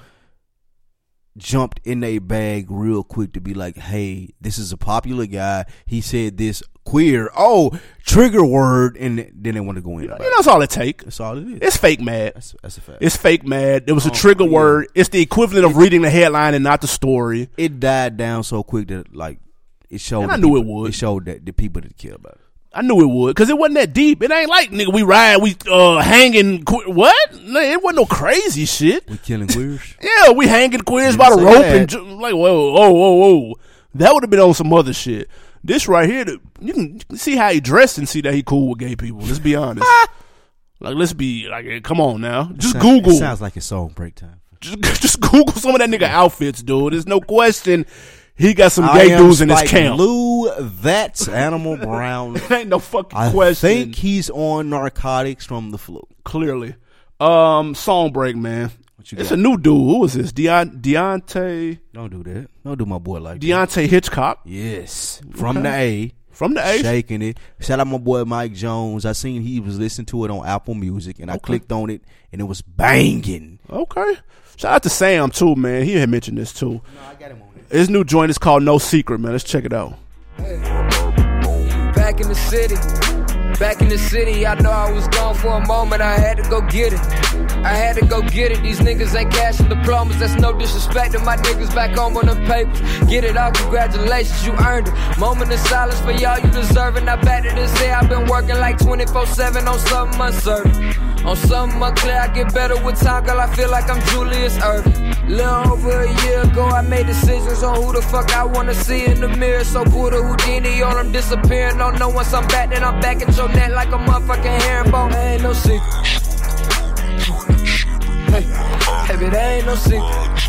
Speaker 2: jumped in their bag real quick to be like, hey, this is a popular guy. He said this queer. Oh, trigger word. And then they want to go in.
Speaker 1: That's all it takes.
Speaker 2: That's all it is.
Speaker 1: It's fake mad.
Speaker 2: That's a fact.
Speaker 1: It's fake mad. It was a trigger word. It's the equivalent of reading the headline and not the story.
Speaker 2: It died down so quick that like it showed.
Speaker 1: And I knew it would.
Speaker 2: It showed that the people that care about it.
Speaker 1: I knew it would, because it wasn't that deep. It ain't like, nigga, we ride, we hanging, what? It wasn't no crazy shit.
Speaker 2: We killing queers?
Speaker 1: Yeah, we hanging queers by the rope and like, whoa. That would have been on some other shit. This right here, you can see how he dressed and see that he cool with gay people. Let's be honest. Come on now. Just Google.
Speaker 2: It sounds like it's song break time.
Speaker 1: Just Google some of that nigga outfits, dude. There's no question. He got some gay dudes in his camp.
Speaker 2: Lou, that's Animal Brown.
Speaker 1: Ain't no fucking question.
Speaker 2: I think he's on narcotics from the flu.
Speaker 1: Clearly. Song break, man. It's a new dude. Who is this? Deontay.
Speaker 2: Don't do that. Don't do my boy like that.
Speaker 1: Deontay Hitchcock.
Speaker 2: Yes. From the A.
Speaker 1: From the A.
Speaker 2: Shaking it. Shout out my boy Mike Jones. I seen he was listening to it on Apple Music, and I clicked on it, and it was banging.
Speaker 1: Okay. Shout out to Sam, too, man. He had mentioned this, too.
Speaker 2: No, I got him on it.
Speaker 1: His new joint is called No Secret, man. Let's check it out.
Speaker 3: Back in the city. Back in the city, I know I was gone for a moment, I had to go get it. I had to go get it, these niggas ain't cashing diplomas, that's no disrespect to my niggas back home on the papers. Get it out, congratulations, you earned it. Moment of silence for y'all, you deserve it. Now back to this day, I've been working like 24/7 on something uncertain. On something unclear, I get better with time, girl, I feel like I'm Julius Erving. Little over a year ago, I made decisions on who the fuck I wanna see in the mirror. So pull the Houdini on them disappearing. Don't know once I'm back, then I'm back at your net like a motherfucking herringbone. There ain't no secret. Hey, baby, there ain't no secret.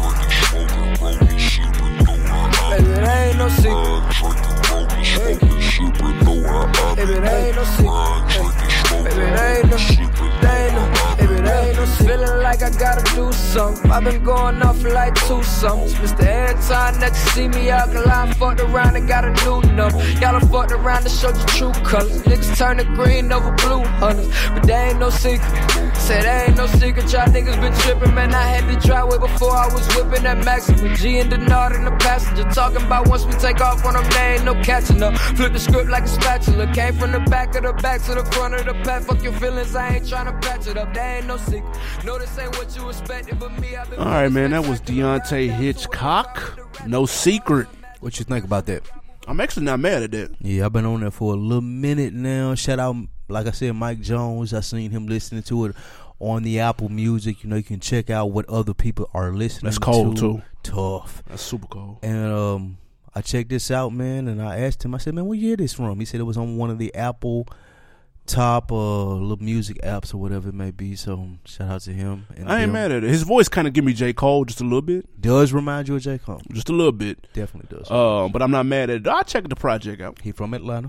Speaker 3: Baby, there ain't no secret. Hey, baby, there ain't no secret. Baby, there ain't no secret. Baby, there ain't no secret. Feeling like I gotta do something. I've been going off for like 2 summers. Mr. Every time that you see me out the line, fucked around and got a new number. Y'all done fucked around to show your true colors. Niggas turn the green over blue hunters, but they ain't no secret. Said there ain't no secret, y'all niggas been tripping, man. I had the driveway before I was whipping that Maxi with G and Denard in the passenger. Talking about once we take off on them, there ain't no catching up. Flip the script like a spatula. Came from the back of the back to the front of the pack. Fuck your feelings, I ain't trying to patch it up. There ain't no secret. No, this ain't what you expected, but me, I've been.
Speaker 1: All right, man, that was Deontay Hitchcock. No secret.
Speaker 2: What you think about that?
Speaker 1: I'm actually not mad at that.
Speaker 2: Yeah, I've been on there for a little minute now. Shout out, like I said, Mike Jones. I seen him listening to it on the Apple Music. You know, you can check out what other people are listening to.
Speaker 1: That's cold, too.
Speaker 2: Tough.
Speaker 1: That's super cold.
Speaker 2: And I checked this out, man, and I asked him, I said, man, where you hear this from? He said it was on one of the Apple top little music apps or whatever it may be. So shout out to him. And
Speaker 1: I ain't mad at it. His voice kind of give me J. Cole just a little bit.
Speaker 2: Does remind you of J. Cole.
Speaker 1: Just a little bit.
Speaker 2: Definitely does.
Speaker 1: But I'm not mad at it. I'll check the project out.
Speaker 2: He from Atlanta.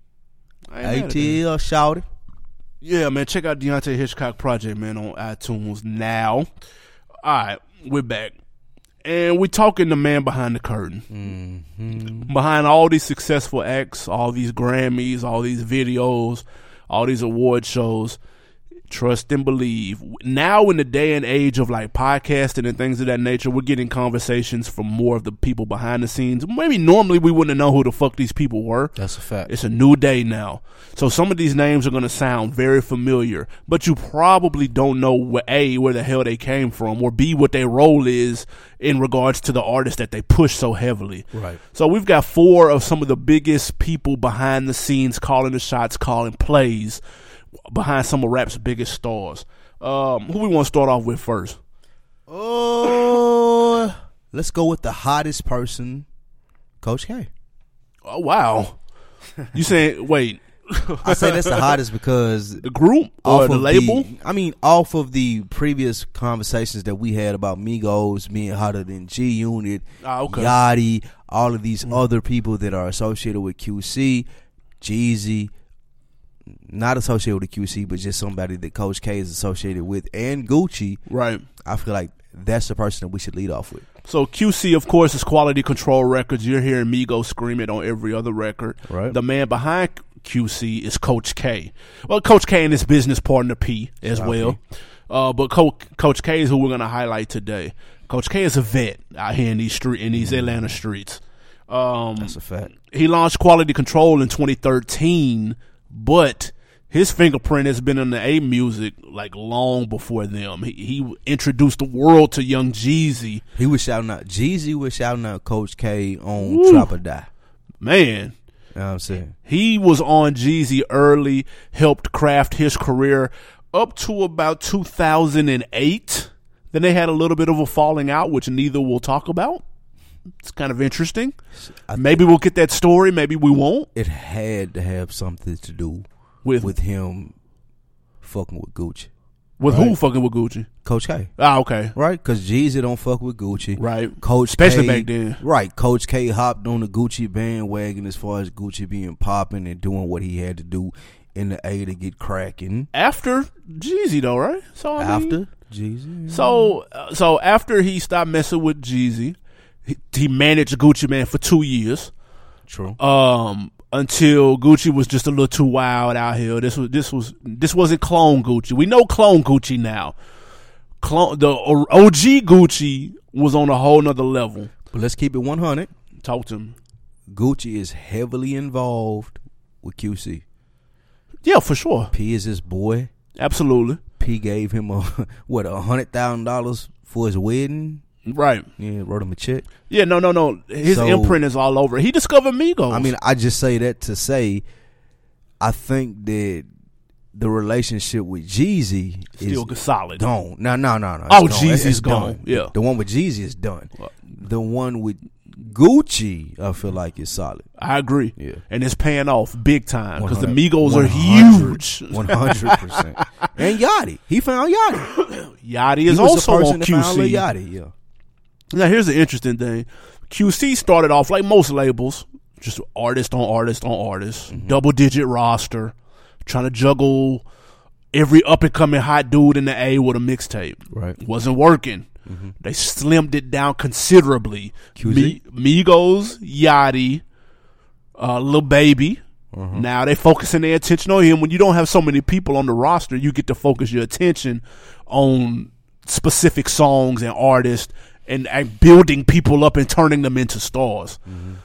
Speaker 1: ATL,
Speaker 2: shouty.
Speaker 1: Yeah, man, check out Deontay Hitchcock project, man, on iTunes now. All right, we're back. And we're talking the man behind the curtain. Mm-hmm. Behind all these successful acts, all these Grammys, all these videos, all these award shows. Trust and believe. Now in the day and age of like podcasting and things of that nature, we're getting conversations from more of the people behind the scenes. Maybe normally we wouldn't know who the fuck these people were.
Speaker 2: That's a fact.
Speaker 1: It's a new day now. So some of these names are going to sound very familiar, but you probably don't know where the hell they came from, or B, what their role is in regards to the artists that they push so heavily.
Speaker 2: Right.
Speaker 1: So we've got 4 of some of the biggest people behind the scenes calling the shots, calling plays behind some of rap's biggest stars. Who we want to start off with first?
Speaker 2: Oh, let's go with the hottest person, Coach K.
Speaker 1: Oh, wow. You saying, wait.
Speaker 2: I say that's the hottest because
Speaker 1: the group or the label?
Speaker 2: Off of the previous conversations that we had about Migos being hotter than G Unit, Yachty, all of these other people that are associated with QC, Jeezy, not associated with the QC, but just somebody that Coach K is associated with, and Gucci.
Speaker 1: Right.
Speaker 2: I feel like that's the person that we should lead off with.
Speaker 1: So QC, of course, is Quality Control Records. You're hearing Migos scream it on every other record.
Speaker 2: Right.
Speaker 1: The man behind QC is Coach K. Well, Coach K and his business partner P as well. But Coach K is who we're going to highlight today. Coach K is a vet out here in these Atlanta streets.
Speaker 2: That's a fact.
Speaker 1: He launched Quality Control in 2013, but his fingerprint has been in the A music like long before them. He introduced the world to Young Jeezy.
Speaker 2: Jeezy was shouting out Coach K on Trap or Die.
Speaker 1: Man.
Speaker 2: You know what I'm saying?
Speaker 1: He was on Jeezy early, helped craft his career up to about 2008. Then they had a little bit of a falling out, which neither will talk about. It's kind of interesting. Maybe we'll get that story. Maybe we won't.
Speaker 2: It had to have something to do with him fucking with Gucci.
Speaker 1: With who fucking with Gucci?
Speaker 2: Coach K.
Speaker 1: Ah, okay.
Speaker 2: Right? Because Jeezy don't fuck with Gucci.
Speaker 1: Right.
Speaker 2: Especially
Speaker 1: back then.
Speaker 2: Right. Coach K hopped on the Gucci bandwagon as far as Gucci being popping and doing what he had to do in the A to get cracking.
Speaker 1: After Jeezy, though, right? So
Speaker 2: after Jeezy.
Speaker 1: So after he stopped messing with Jeezy, he managed Gucci Man for 2 years.
Speaker 2: True.
Speaker 1: Until Gucci was just a little too wild out here. This wasn't clone Gucci. We know clone Gucci now. The OG Gucci was on a whole nother level.
Speaker 2: But let's keep it 100.
Speaker 1: Talk to him.
Speaker 2: Gucci is heavily involved with QC.
Speaker 1: Yeah, for sure.
Speaker 2: P is his boy.
Speaker 1: Absolutely.
Speaker 2: P gave him $100,000 for his wedding.
Speaker 1: Right.
Speaker 2: Yeah, wrote him a check.
Speaker 1: Yeah, no. His imprint is all over. He discovered Migos.
Speaker 2: I mean, I just say that to say, I think that the relationship with Jeezy
Speaker 1: still solid.
Speaker 2: Gone. No.
Speaker 1: Oh, Jeezy's gone. Yeah.
Speaker 2: The one with Jeezy is done. The one with Gucci, I feel like is solid.
Speaker 1: I agree.
Speaker 2: Yeah.
Speaker 1: And it's paying off big time because the Migos are huge.
Speaker 2: 100%. And Yachty. He found Yachty.
Speaker 1: Yachty is also on QC.
Speaker 2: Yachty, yeah.
Speaker 1: Now, here's the interesting thing. QC started off like most labels, just artist on artist on artist, double-digit roster, trying to juggle every up and coming hot dude in the A with a mixtape.
Speaker 2: Right.
Speaker 1: Wasn't working. They slimmed it down considerably.
Speaker 2: QZ?
Speaker 1: Migos, Yachty, Lil Baby. Now they focusing their attention on him. When you don't have so many people on the roster, you get to focus your attention on specific songs and artists and building people up and turning them into stars.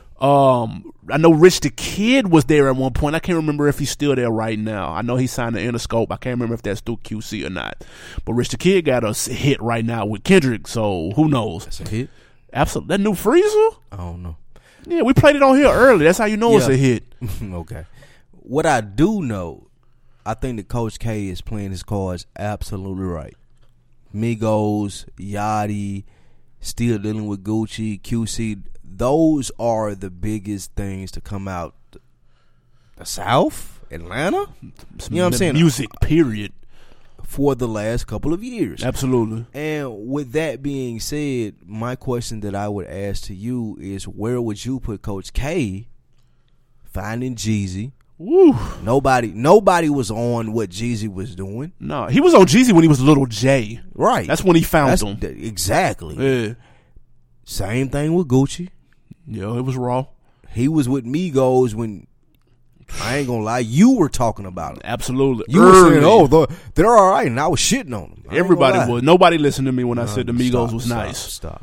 Speaker 1: I know Rich the Kid was there at one point. I can't remember if he's still there right now. I know he signed to Interscope. I can't remember if that's through QC or not. But Rich the Kid got a hit right now with Kendrick, so who knows?
Speaker 2: That's a hit?
Speaker 1: Absolutely. That new Freezer?
Speaker 2: I don't know.
Speaker 1: Yeah, we played it on here early. That's how you know it's a hit.
Speaker 2: Okay. What I do know, I think that Coach K is playing his cards absolutely right. Migos, Yachty, still dealing with Gucci, QC. Those are the biggest things to come out the South, Atlanta. You know what I'm saying?
Speaker 1: Music, period.
Speaker 2: For the last couple of years.
Speaker 1: Absolutely.
Speaker 2: And with that being said, my question that I would ask to you is, where would you put Coach K finding Jeezy?
Speaker 1: Woo.
Speaker 2: Nobody was on what Jeezy was doing.
Speaker 1: No, he was on Jeezy when he was Little J.
Speaker 2: Right.
Speaker 1: That's when he found him.
Speaker 2: Exactly.
Speaker 1: Yeah.
Speaker 2: Same thing with Gucci.
Speaker 1: Yeah, it was raw.
Speaker 2: He was with Migos when, I ain't gonna lie, you were talking about him.
Speaker 1: Absolutely.
Speaker 2: You were saying, they're all right, and I was shitting on them.
Speaker 1: Everybody was. Nobody listened to me when I said the Migos was nice.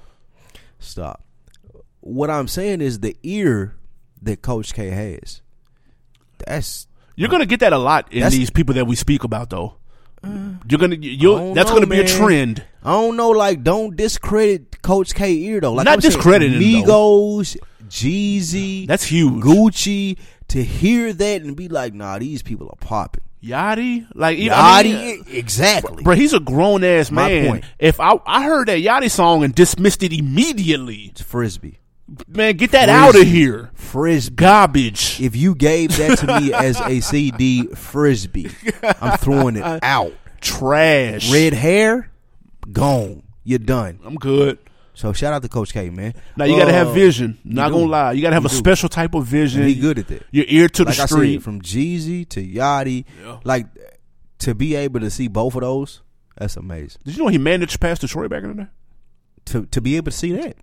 Speaker 2: Stop. What I'm saying is the ear that Coach K has.
Speaker 1: You're gonna get that a lot in these people that we speak about, though. That's gonna be a trend.
Speaker 2: I don't know, don't discredit Coach K ear though.
Speaker 1: Not discrediting
Speaker 2: Migos, Jeezy,
Speaker 1: that's huge.
Speaker 2: Gucci, to hear that and be like, nah, these people are popping.
Speaker 1: Yachty,
Speaker 2: exactly.
Speaker 1: Bro, he's a grown ass man.
Speaker 2: Point.
Speaker 1: If I heard that Yachty song and dismissed it immediately,
Speaker 2: it's Frisbee.
Speaker 1: Man, get that out of here.
Speaker 2: Frisbee.
Speaker 1: Garbage.
Speaker 2: If you gave that to me as a CD, Frisbee, I'm throwing it out.
Speaker 1: Trash.
Speaker 2: Red hair, gone. You're done.
Speaker 1: I'm good.
Speaker 2: So shout out to Coach K, man.
Speaker 1: Now you got to have vision. Not gonna lie, you got to have a special type of vision.
Speaker 2: And he good at that.
Speaker 1: Your ear to the
Speaker 2: like
Speaker 1: street.
Speaker 2: I said, from Jeezy to Yachty, to be able to see both of those, that's amazing.
Speaker 1: Did you know he managed past Detroit back in the day?
Speaker 2: To be able to see that,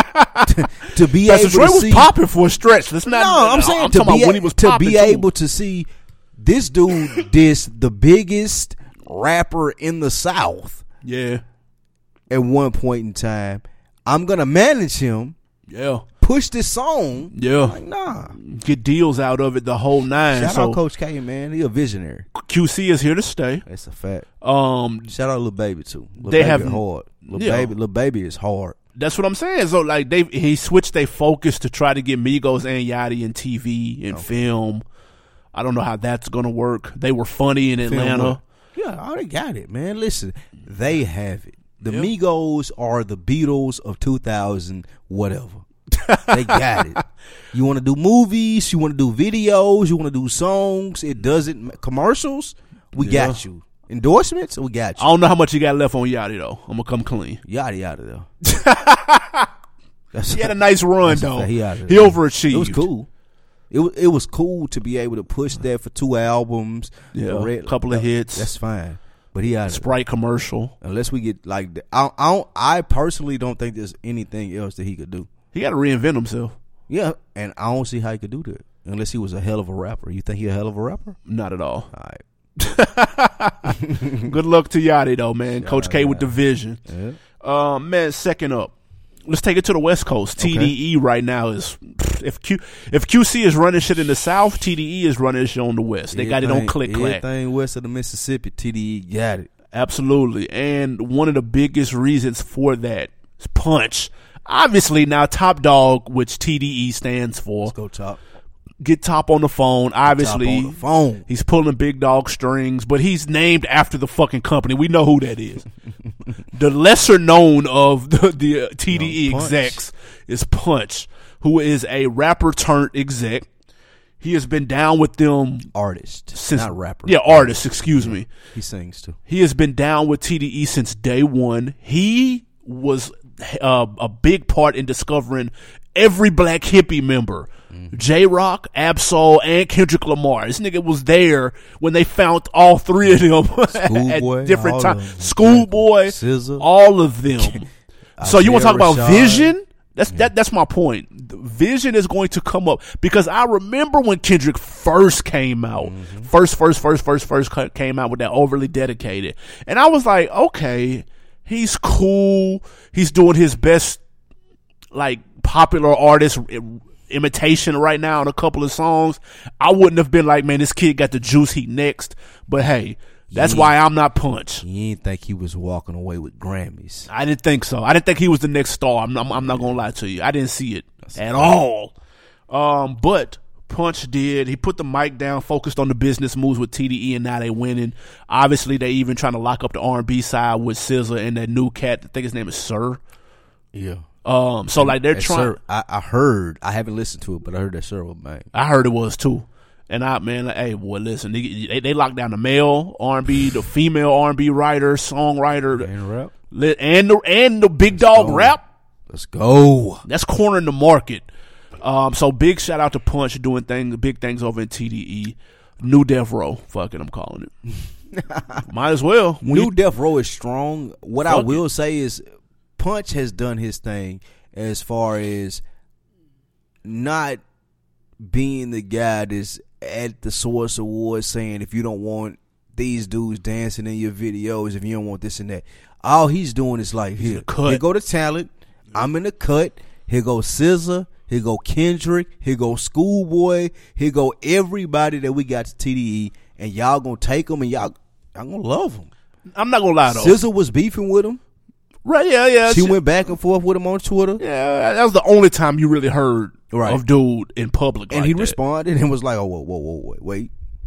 Speaker 2: to be
Speaker 1: Pastor
Speaker 2: able
Speaker 1: Troy
Speaker 2: to
Speaker 1: was
Speaker 2: see,
Speaker 1: popping for a stretch. That's not.
Speaker 2: No, I'm saying
Speaker 1: I'm talking about when he was popping.
Speaker 2: To be able to see this dude, the biggest rapper in the South.
Speaker 1: Yeah.
Speaker 2: At one point in time, I'm gonna manage him.
Speaker 1: Yeah.
Speaker 2: Push this song.
Speaker 1: Yeah.
Speaker 2: Like, nah.
Speaker 1: Get deals out of it, the whole nine.
Speaker 2: Shout out Coach K, man. He a visionary.
Speaker 1: QC is here to stay.
Speaker 2: That's a fact.
Speaker 1: Shout
Speaker 2: out Lil Baby too. Lil
Speaker 1: they
Speaker 2: Baby
Speaker 1: have
Speaker 2: hard. Lil Baby is hard.
Speaker 1: That's what I'm saying. So he switched their focus to try to get Migos and Yachty in TV and film. I don't know how that's gonna work. They were funny in Atlanta.
Speaker 2: Yeah, they got it, man. Listen, they have it. The Migos are the Beatles of 2000, whatever. They got it. You want to do movies, you want to do videos, you want to do songs. It doesn't commercials. We got you. Endorsements, we got you.
Speaker 1: I don't know how much you got left on Yachty though. I'm gonna come clean.
Speaker 2: Yachty out of there.
Speaker 1: He had a nice run though. He
Speaker 2: It
Speaker 1: overachieved.
Speaker 2: was cool. It was cool to be able to push that for 2 albums.
Speaker 1: Yeah, a couple of hits.
Speaker 2: That's fine. But he had
Speaker 1: Sprite commercial.
Speaker 2: Unless we get I personally don't think there's anything else that he could do.
Speaker 1: He got to reinvent himself.
Speaker 2: Yeah, and I don't see how he could do that unless he was a hell of a rapper. You think he a hell of a rapper?
Speaker 1: Not at all.
Speaker 2: All right.
Speaker 1: Good luck to Yachty though, man. Coach K with the vision.
Speaker 2: Yeah.
Speaker 1: Man, second up. Let's take it to the West Coast. TDE right now is if QC is running shit in the South, TDE is running shit on the West. They got it on click clack.
Speaker 2: Everything west of the Mississippi, TDE got it.
Speaker 1: Absolutely. And one of the biggest reasons for that is Punch. Obviously now Top Dog, which TDE stands for.
Speaker 2: Let's go Top.
Speaker 1: Get Top on the phone. Obviously,
Speaker 2: Top on the phone.
Speaker 1: He's pulling big dog strings, but he's named after the fucking company. We know who that is. The lesser known of the TDE execs is Punch, who is a rapper turned exec. He has been down with them
Speaker 2: artist,
Speaker 1: since,
Speaker 2: not rapper.
Speaker 1: Yeah, artist. Excuse me.
Speaker 2: He sings too.
Speaker 1: He has been down with TDE since day one. He was a big part in discovering every Black Hippie member. J-Rock, Absol, and Kendrick Lamar. This nigga was there when they found all three of them at different times. Schoolboy,
Speaker 2: SZA.
Speaker 1: all of them. So you want to talk about
Speaker 2: Rashad.
Speaker 1: vision? That's my point. The vision is going to come up because I remember when Kendrick first came out, first came out with that Overly Dedicated, and I was like, okay, he's cool. He's doing his best, like, popular artist imitation right now in a couple of songs. I wouldn't have been like, man, this kid got the juice, he next. But hey, that's why I'm not Punch.
Speaker 2: You didn't think he was walking away with Grammys.
Speaker 1: I didn't think so. I didn't think he was the next star. I'm not gonna lie to you. I didn't see it at all. But Punch did. He put the mic down, focused on the business moves with TDE, and now they winning. Obviously, they even trying to lock up the R&B side with SZA and that new cat. I think his name is Sir.
Speaker 2: Yeah.
Speaker 1: So like they're trying.
Speaker 2: Sir, I heard. I haven't listened to it, but I heard that Sir was bang.
Speaker 1: I heard it was too. And hey, boy, listen, they locked down the male R&B, the female R&B writer, songwriter,
Speaker 2: and rap,
Speaker 1: and the big dog rap.
Speaker 2: Let's go.
Speaker 1: That's cornering the market. So big shout out to Punch doing big things over in TDE. New Death Row, fuck it, I'm calling it. Might as well.
Speaker 2: New Death Row is strong. What I will say is, Punch has done his thing as far as not being the guy that's at the Source Awards saying, if you don't want these dudes dancing in your videos, if you don't want this and that, all he's doing is like, here go the talent. I'm in the cut. Here go SZA. Here go Kendrick. Here go Schoolboy. Here go everybody that we got to TDE, and y'all gonna take them and y'all gonna love them.
Speaker 1: I'm not gonna lie though.
Speaker 2: SZA was beefing with him.
Speaker 1: Right, yeah.
Speaker 2: She went back and forth with him on Twitter.
Speaker 1: Yeah, that was the only time you really heard of dude in public.
Speaker 2: And
Speaker 1: like
Speaker 2: he
Speaker 1: that.
Speaker 2: responded and was like, "Oh, whoa, wait!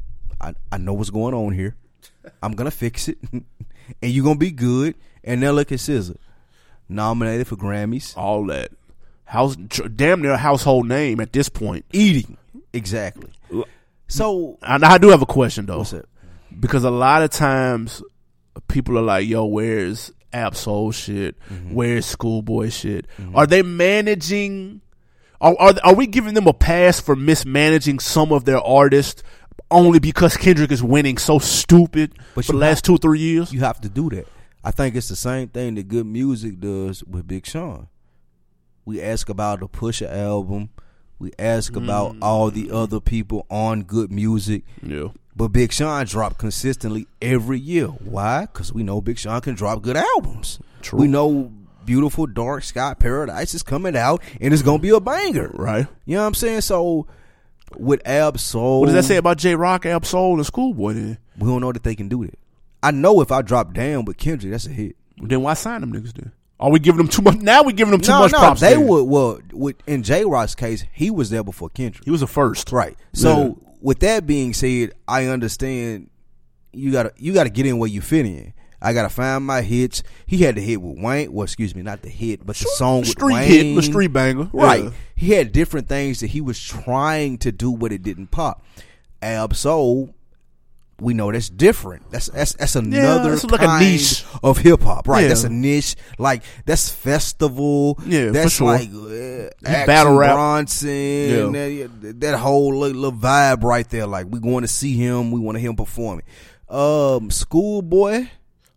Speaker 2: I know what's going on here. I'm gonna fix it, and you're gonna be good." And now look at SZA, nominated for Grammys,
Speaker 1: all that, damn near a household name at this point.
Speaker 2: Eating exactly. So
Speaker 1: I do have a question though,
Speaker 2: what's that?
Speaker 1: Because a lot of times people are like, "Yo, where's Absol shit? Where's Schoolboy shit?" Are they managing? Are we giving them a pass for mismanaging some of their artists only because Kendrick is winning so stupid for the last 2-3 years?
Speaker 2: You have to do that. I think it's the same thing that Good Music does with Big Sean. We ask about the Pusha album. We ask about all the other people on Good Music.
Speaker 1: Yeah.
Speaker 2: But Big Sean dropped consistently every year. Why? Because we know Big Sean can drop good albums.
Speaker 1: True.
Speaker 2: We know Beautiful Dark Sky Paradise is coming out and it's going to be a banger.
Speaker 1: Right.
Speaker 2: You know what I'm saying? So with Absol.
Speaker 1: What does that say about J-Rock, Absol, and Schoolboy then?
Speaker 2: We don't know that they can do that. I know if I drop down with Kendrick, that's a hit.
Speaker 1: Then why sign them niggas then? Are we giving them too much? Now we giving them too much props.
Speaker 2: They would. Well, in J-Rock's case, he was there before Kendrick.
Speaker 1: He was the first.
Speaker 2: Right. So with that being said, I understand you gotta get in where you fit in. I gotta find my hits. He had the hit with Wayne. Well, excuse me, not the hit, but the song with
Speaker 1: street
Speaker 2: Wayne.
Speaker 1: hit, the street banger.
Speaker 2: Right.
Speaker 1: Yeah.
Speaker 2: He had different things that he was trying to do, but it didn't pop. Absol, we know that's different. That's another
Speaker 1: it's like
Speaker 2: kind
Speaker 1: a niche
Speaker 2: of hip hop, right?
Speaker 1: Yeah.
Speaker 2: That's a niche. Like that's festival.
Speaker 1: Yeah,
Speaker 2: that's
Speaker 1: for sure.
Speaker 2: like
Speaker 1: battle rap.
Speaker 2: Bronson. That whole little vibe right there. Like we want to see him. We want to hear him performing. Schoolboy.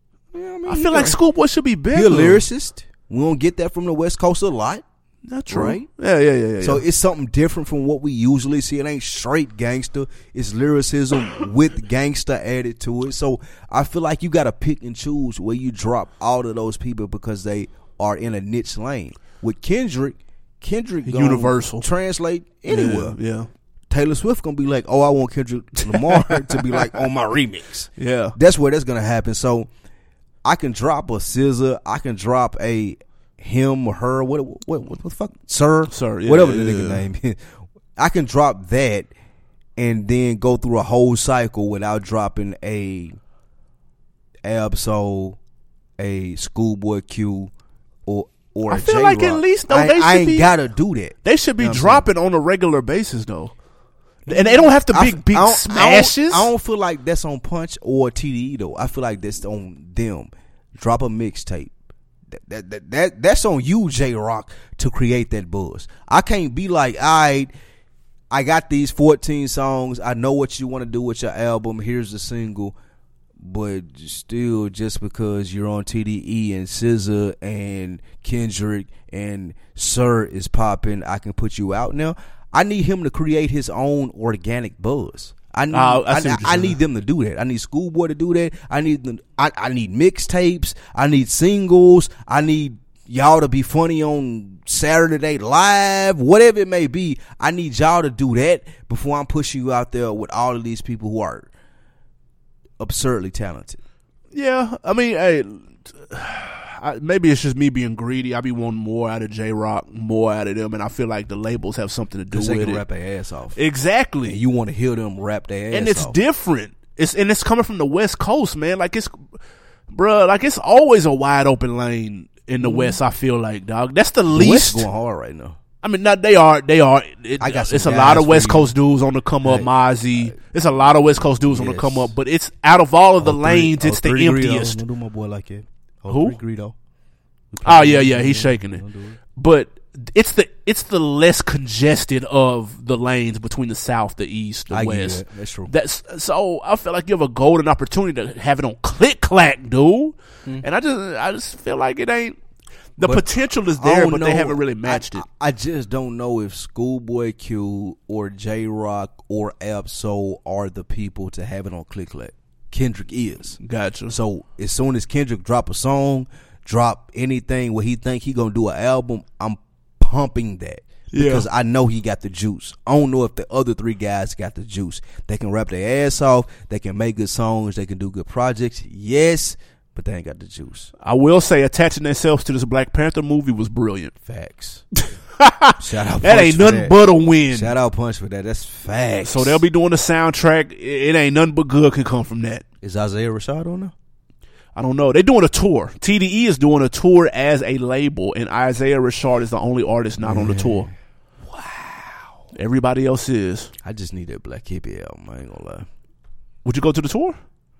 Speaker 1: I feel like Schoolboy should be bigger.
Speaker 2: He a lyricist. We don't get that from the West Coast a lot.
Speaker 1: That's true.
Speaker 2: Right?
Speaker 1: Yeah.
Speaker 2: So it's something different from what we usually see. It ain't straight gangster. It's lyricism with gangster added to it. So I feel like you got to pick and choose where you drop all of those people because they are in a niche lane. With Kendrick
Speaker 1: universal,
Speaker 2: translate anywhere.
Speaker 1: Yeah.
Speaker 2: Taylor Swift gonna be like, oh, I want Kendrick Lamar to be like on my remix.
Speaker 1: Yeah.
Speaker 2: That's where that's gonna happen. So I can drop a SZA. I can drop a him or her, what the fuck, Sir,
Speaker 1: yeah,
Speaker 2: whatever the nigga name is. I can drop that and then go through a whole cycle without dropping a Absol, a Schoolboy Q, or
Speaker 1: I
Speaker 2: a
Speaker 1: feel
Speaker 2: J-Rock.
Speaker 1: like at least though
Speaker 2: I ain't gotta do that.
Speaker 1: They should be dropping on a regular basis though, and they don't have to big smashes.
Speaker 2: I don't feel like that's on Punch or TDE though. I feel like that's on them. Drop a mixtape. That's on you, J-Rock, to create that buzz. I can't be like, all right, I got these 14 songs. I know what you want to do with your album. Here's the single. But still, just because you're on TDE and SZA and Kendrick and Sir is popping, I can put you out now. I need him to create his own organic buzz. I need them to do that. I need Schoolboy to do that. I need mixtapes. I need singles. I need y'all to be funny on Saturday Night Live, whatever it may be. I need y'all to do that before I'm pushing you out there with all of these people who are absurdly talented.
Speaker 1: Yeah, I mean, hey, maybe it's just me being greedy. I be wanting more out of J-Rock, more out of them, and I feel like the labels have something to do with it.
Speaker 2: They can rap their ass off.
Speaker 1: Exactly.
Speaker 2: And you want to hear them rap their ass off.
Speaker 1: And it's different. It's coming from the West Coast, man. Like it's always a wide open lane in the West. I feel like, dog. That's the least.
Speaker 2: West going hard right now.
Speaker 1: I mean, they are. It's a lot of West Coast dudes on the come up. Mozzie. It's a lot of West Coast dudes on the come up. But it's out of all of the lanes, it's the emptiest.
Speaker 2: Don't do my boy like that.
Speaker 1: Who?
Speaker 2: Greedo.
Speaker 1: Oh yeah, he's shaking it. But it's the less congested of the lanes between the South, the East, the West.
Speaker 2: That's true.
Speaker 1: So I feel like you have a golden opportunity to have it on Click Clack, dude. And I just feel like it ain't. The potential is there, but they haven't really matched it.
Speaker 2: I just don't know if Schoolboy Q or J-Rock or Ab-Soul are the people to have it on Click Clack. Kendrick is.
Speaker 1: Gotcha.
Speaker 2: So as soon as Kendrick drop a song, drop anything where he think he gonna do an album, I'm pumping that. Because I know he got the juice. I don't know if the other three guys got the juice. They can rap their ass off. They can make good songs. They can do good projects. Yes, but they ain't got the juice.
Speaker 1: I will say attaching themselves to this Black Panther movie was brilliant.
Speaker 2: Facts. Shout out
Speaker 1: that ain't nothing but a win.
Speaker 2: Shout out Punch for that. That's facts.
Speaker 1: So they'll be doing the soundtrack. It ain't nothing but good can come from that.
Speaker 2: Is Isaiah Rashad on there?
Speaker 1: I don't know. They're doing a tour. TDE is doing a tour as a label, and Isaiah Rashad is the only artist not on the tour.
Speaker 2: Wow.
Speaker 1: Everybody else is.
Speaker 2: I just need that Black Hippie album. I ain't gonna lie.
Speaker 1: Would you go to the tour?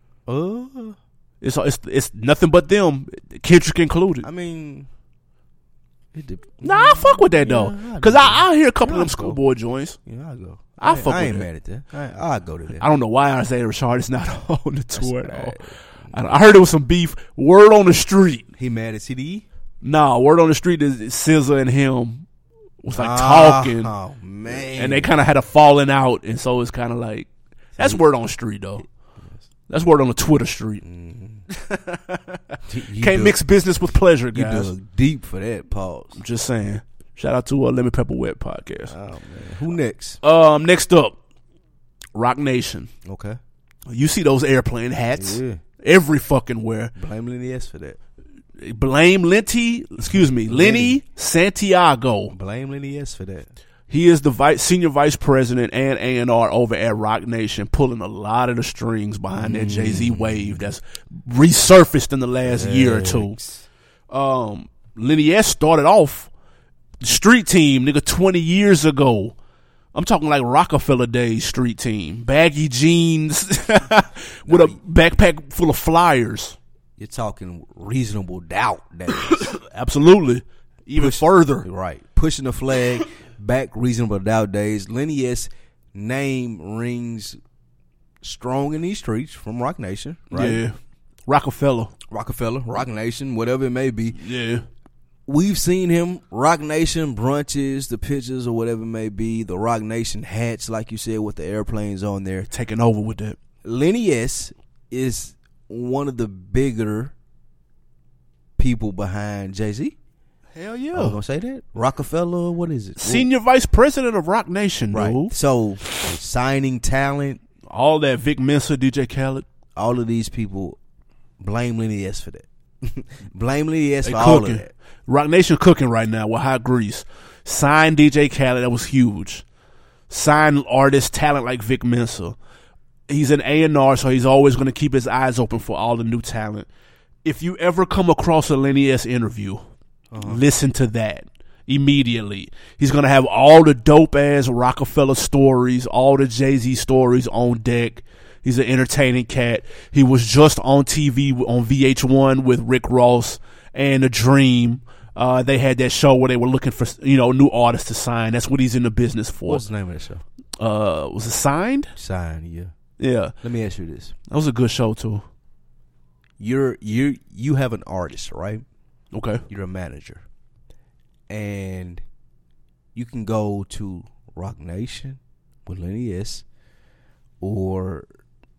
Speaker 1: It's nothing but them, Kendrick included.
Speaker 2: I mean,
Speaker 1: I fuck with that though, because I hear a couple of them Schoolboy joints.
Speaker 2: Yeah, I'll go.
Speaker 1: I
Speaker 2: ain't mad at that. I'll go to that.
Speaker 1: I don't know why Isaiah Rashad is not on the tour at all. I heard there was some beef. Word on the street.
Speaker 2: He mad at CDE?
Speaker 1: Nah, word on the street is SZA and him was like talking.
Speaker 2: Oh man!
Speaker 1: And they kind of had a falling out, and so it's kind of like that's word on the street though. That's word on the Twitter street. Can't mix business with pleasure, guys.
Speaker 2: You dug deep for that. Pause.
Speaker 1: I'm just saying. Shout out to Lemon Pepper Wet podcast.
Speaker 2: Oh man, who next?
Speaker 1: Next up, Rock Nation.
Speaker 2: Okay.
Speaker 1: You see those airplane hats?
Speaker 2: Yeah.
Speaker 1: Every fucking where.
Speaker 2: Blame Lenny S for that.
Speaker 1: Blame Lenny Santiago.
Speaker 2: Blame Lenny S for that.
Speaker 1: He is the senior vice president and A&R over at Rock Nation, pulling a lot of the strings behind that Jay-Z wave that's resurfaced in the last year or two. Lenny S started off the street team, nigga, 20 years ago. I'm talking like Rockefeller days street team. Baggy jeans with a backpack full of flyers.
Speaker 2: You're talking Reasonable Doubt days.
Speaker 1: Absolutely. Even further.
Speaker 2: Right. Pushing the flag. Back Reasonable Doubt days. Lenny S name rings strong in these streets from Rock Nation, right?
Speaker 1: Yeah. Rockefeller,
Speaker 2: Rock Nation, whatever it may be.
Speaker 1: Yeah.
Speaker 2: We've seen him, Rock Nation brunches, the pictures or whatever it may be, the Rock Nation hats, like you said, with the airplanes on there.
Speaker 1: Taking over with that.
Speaker 2: Lenny S is one of the bigger people behind Jay-Z.
Speaker 1: Hell yeah.
Speaker 2: I was going to say that. Rockefeller, what is it?
Speaker 1: Senior vice president of Rock Nation,
Speaker 2: right.
Speaker 1: Dude.
Speaker 2: So, signing talent.
Speaker 1: All that Vic Mensa, DJ Khaled.
Speaker 2: All of these people, blame Lenny S for that. Blame Lenny S for all of that.
Speaker 1: Rock Nation cooking right now with hot grease. Signed DJ Khaled, that was huge. Signed artist talent like Vic Mensa. He's an A&R, so he's always going to keep his eyes open for all the new talent. If you ever come across a Lenny S interview, listen to that immediately. He's going to have all the dope-ass Rockefeller stories, all the Jay-Z stories on deck. He's an entertaining cat. He was just on TV on VH1 with Rick Ross and The Dream. They had that show where they were looking for, new artists to sign. That's what he's in the business for.
Speaker 2: What's the name of that show?
Speaker 1: Was it Signed?
Speaker 2: Signed, yeah.
Speaker 1: Yeah.
Speaker 2: Let me ask you this.
Speaker 1: That was a good show too.
Speaker 2: You have an artist, right?
Speaker 1: Okay.
Speaker 2: You're a manager. And you can go to Rock Nation with Lenny S or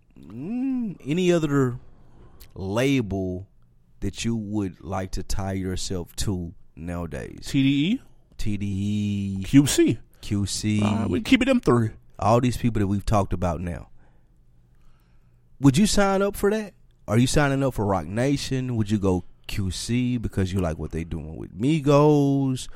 Speaker 2: any other label that you would like to tie yourself to nowadays.
Speaker 1: TDE,
Speaker 2: QC.
Speaker 1: We keep it them three.
Speaker 2: All these people that we've talked about now. Would you sign up for that? Are you signing up for Rock Nation? Would you go QC because you like what they doing with Migos?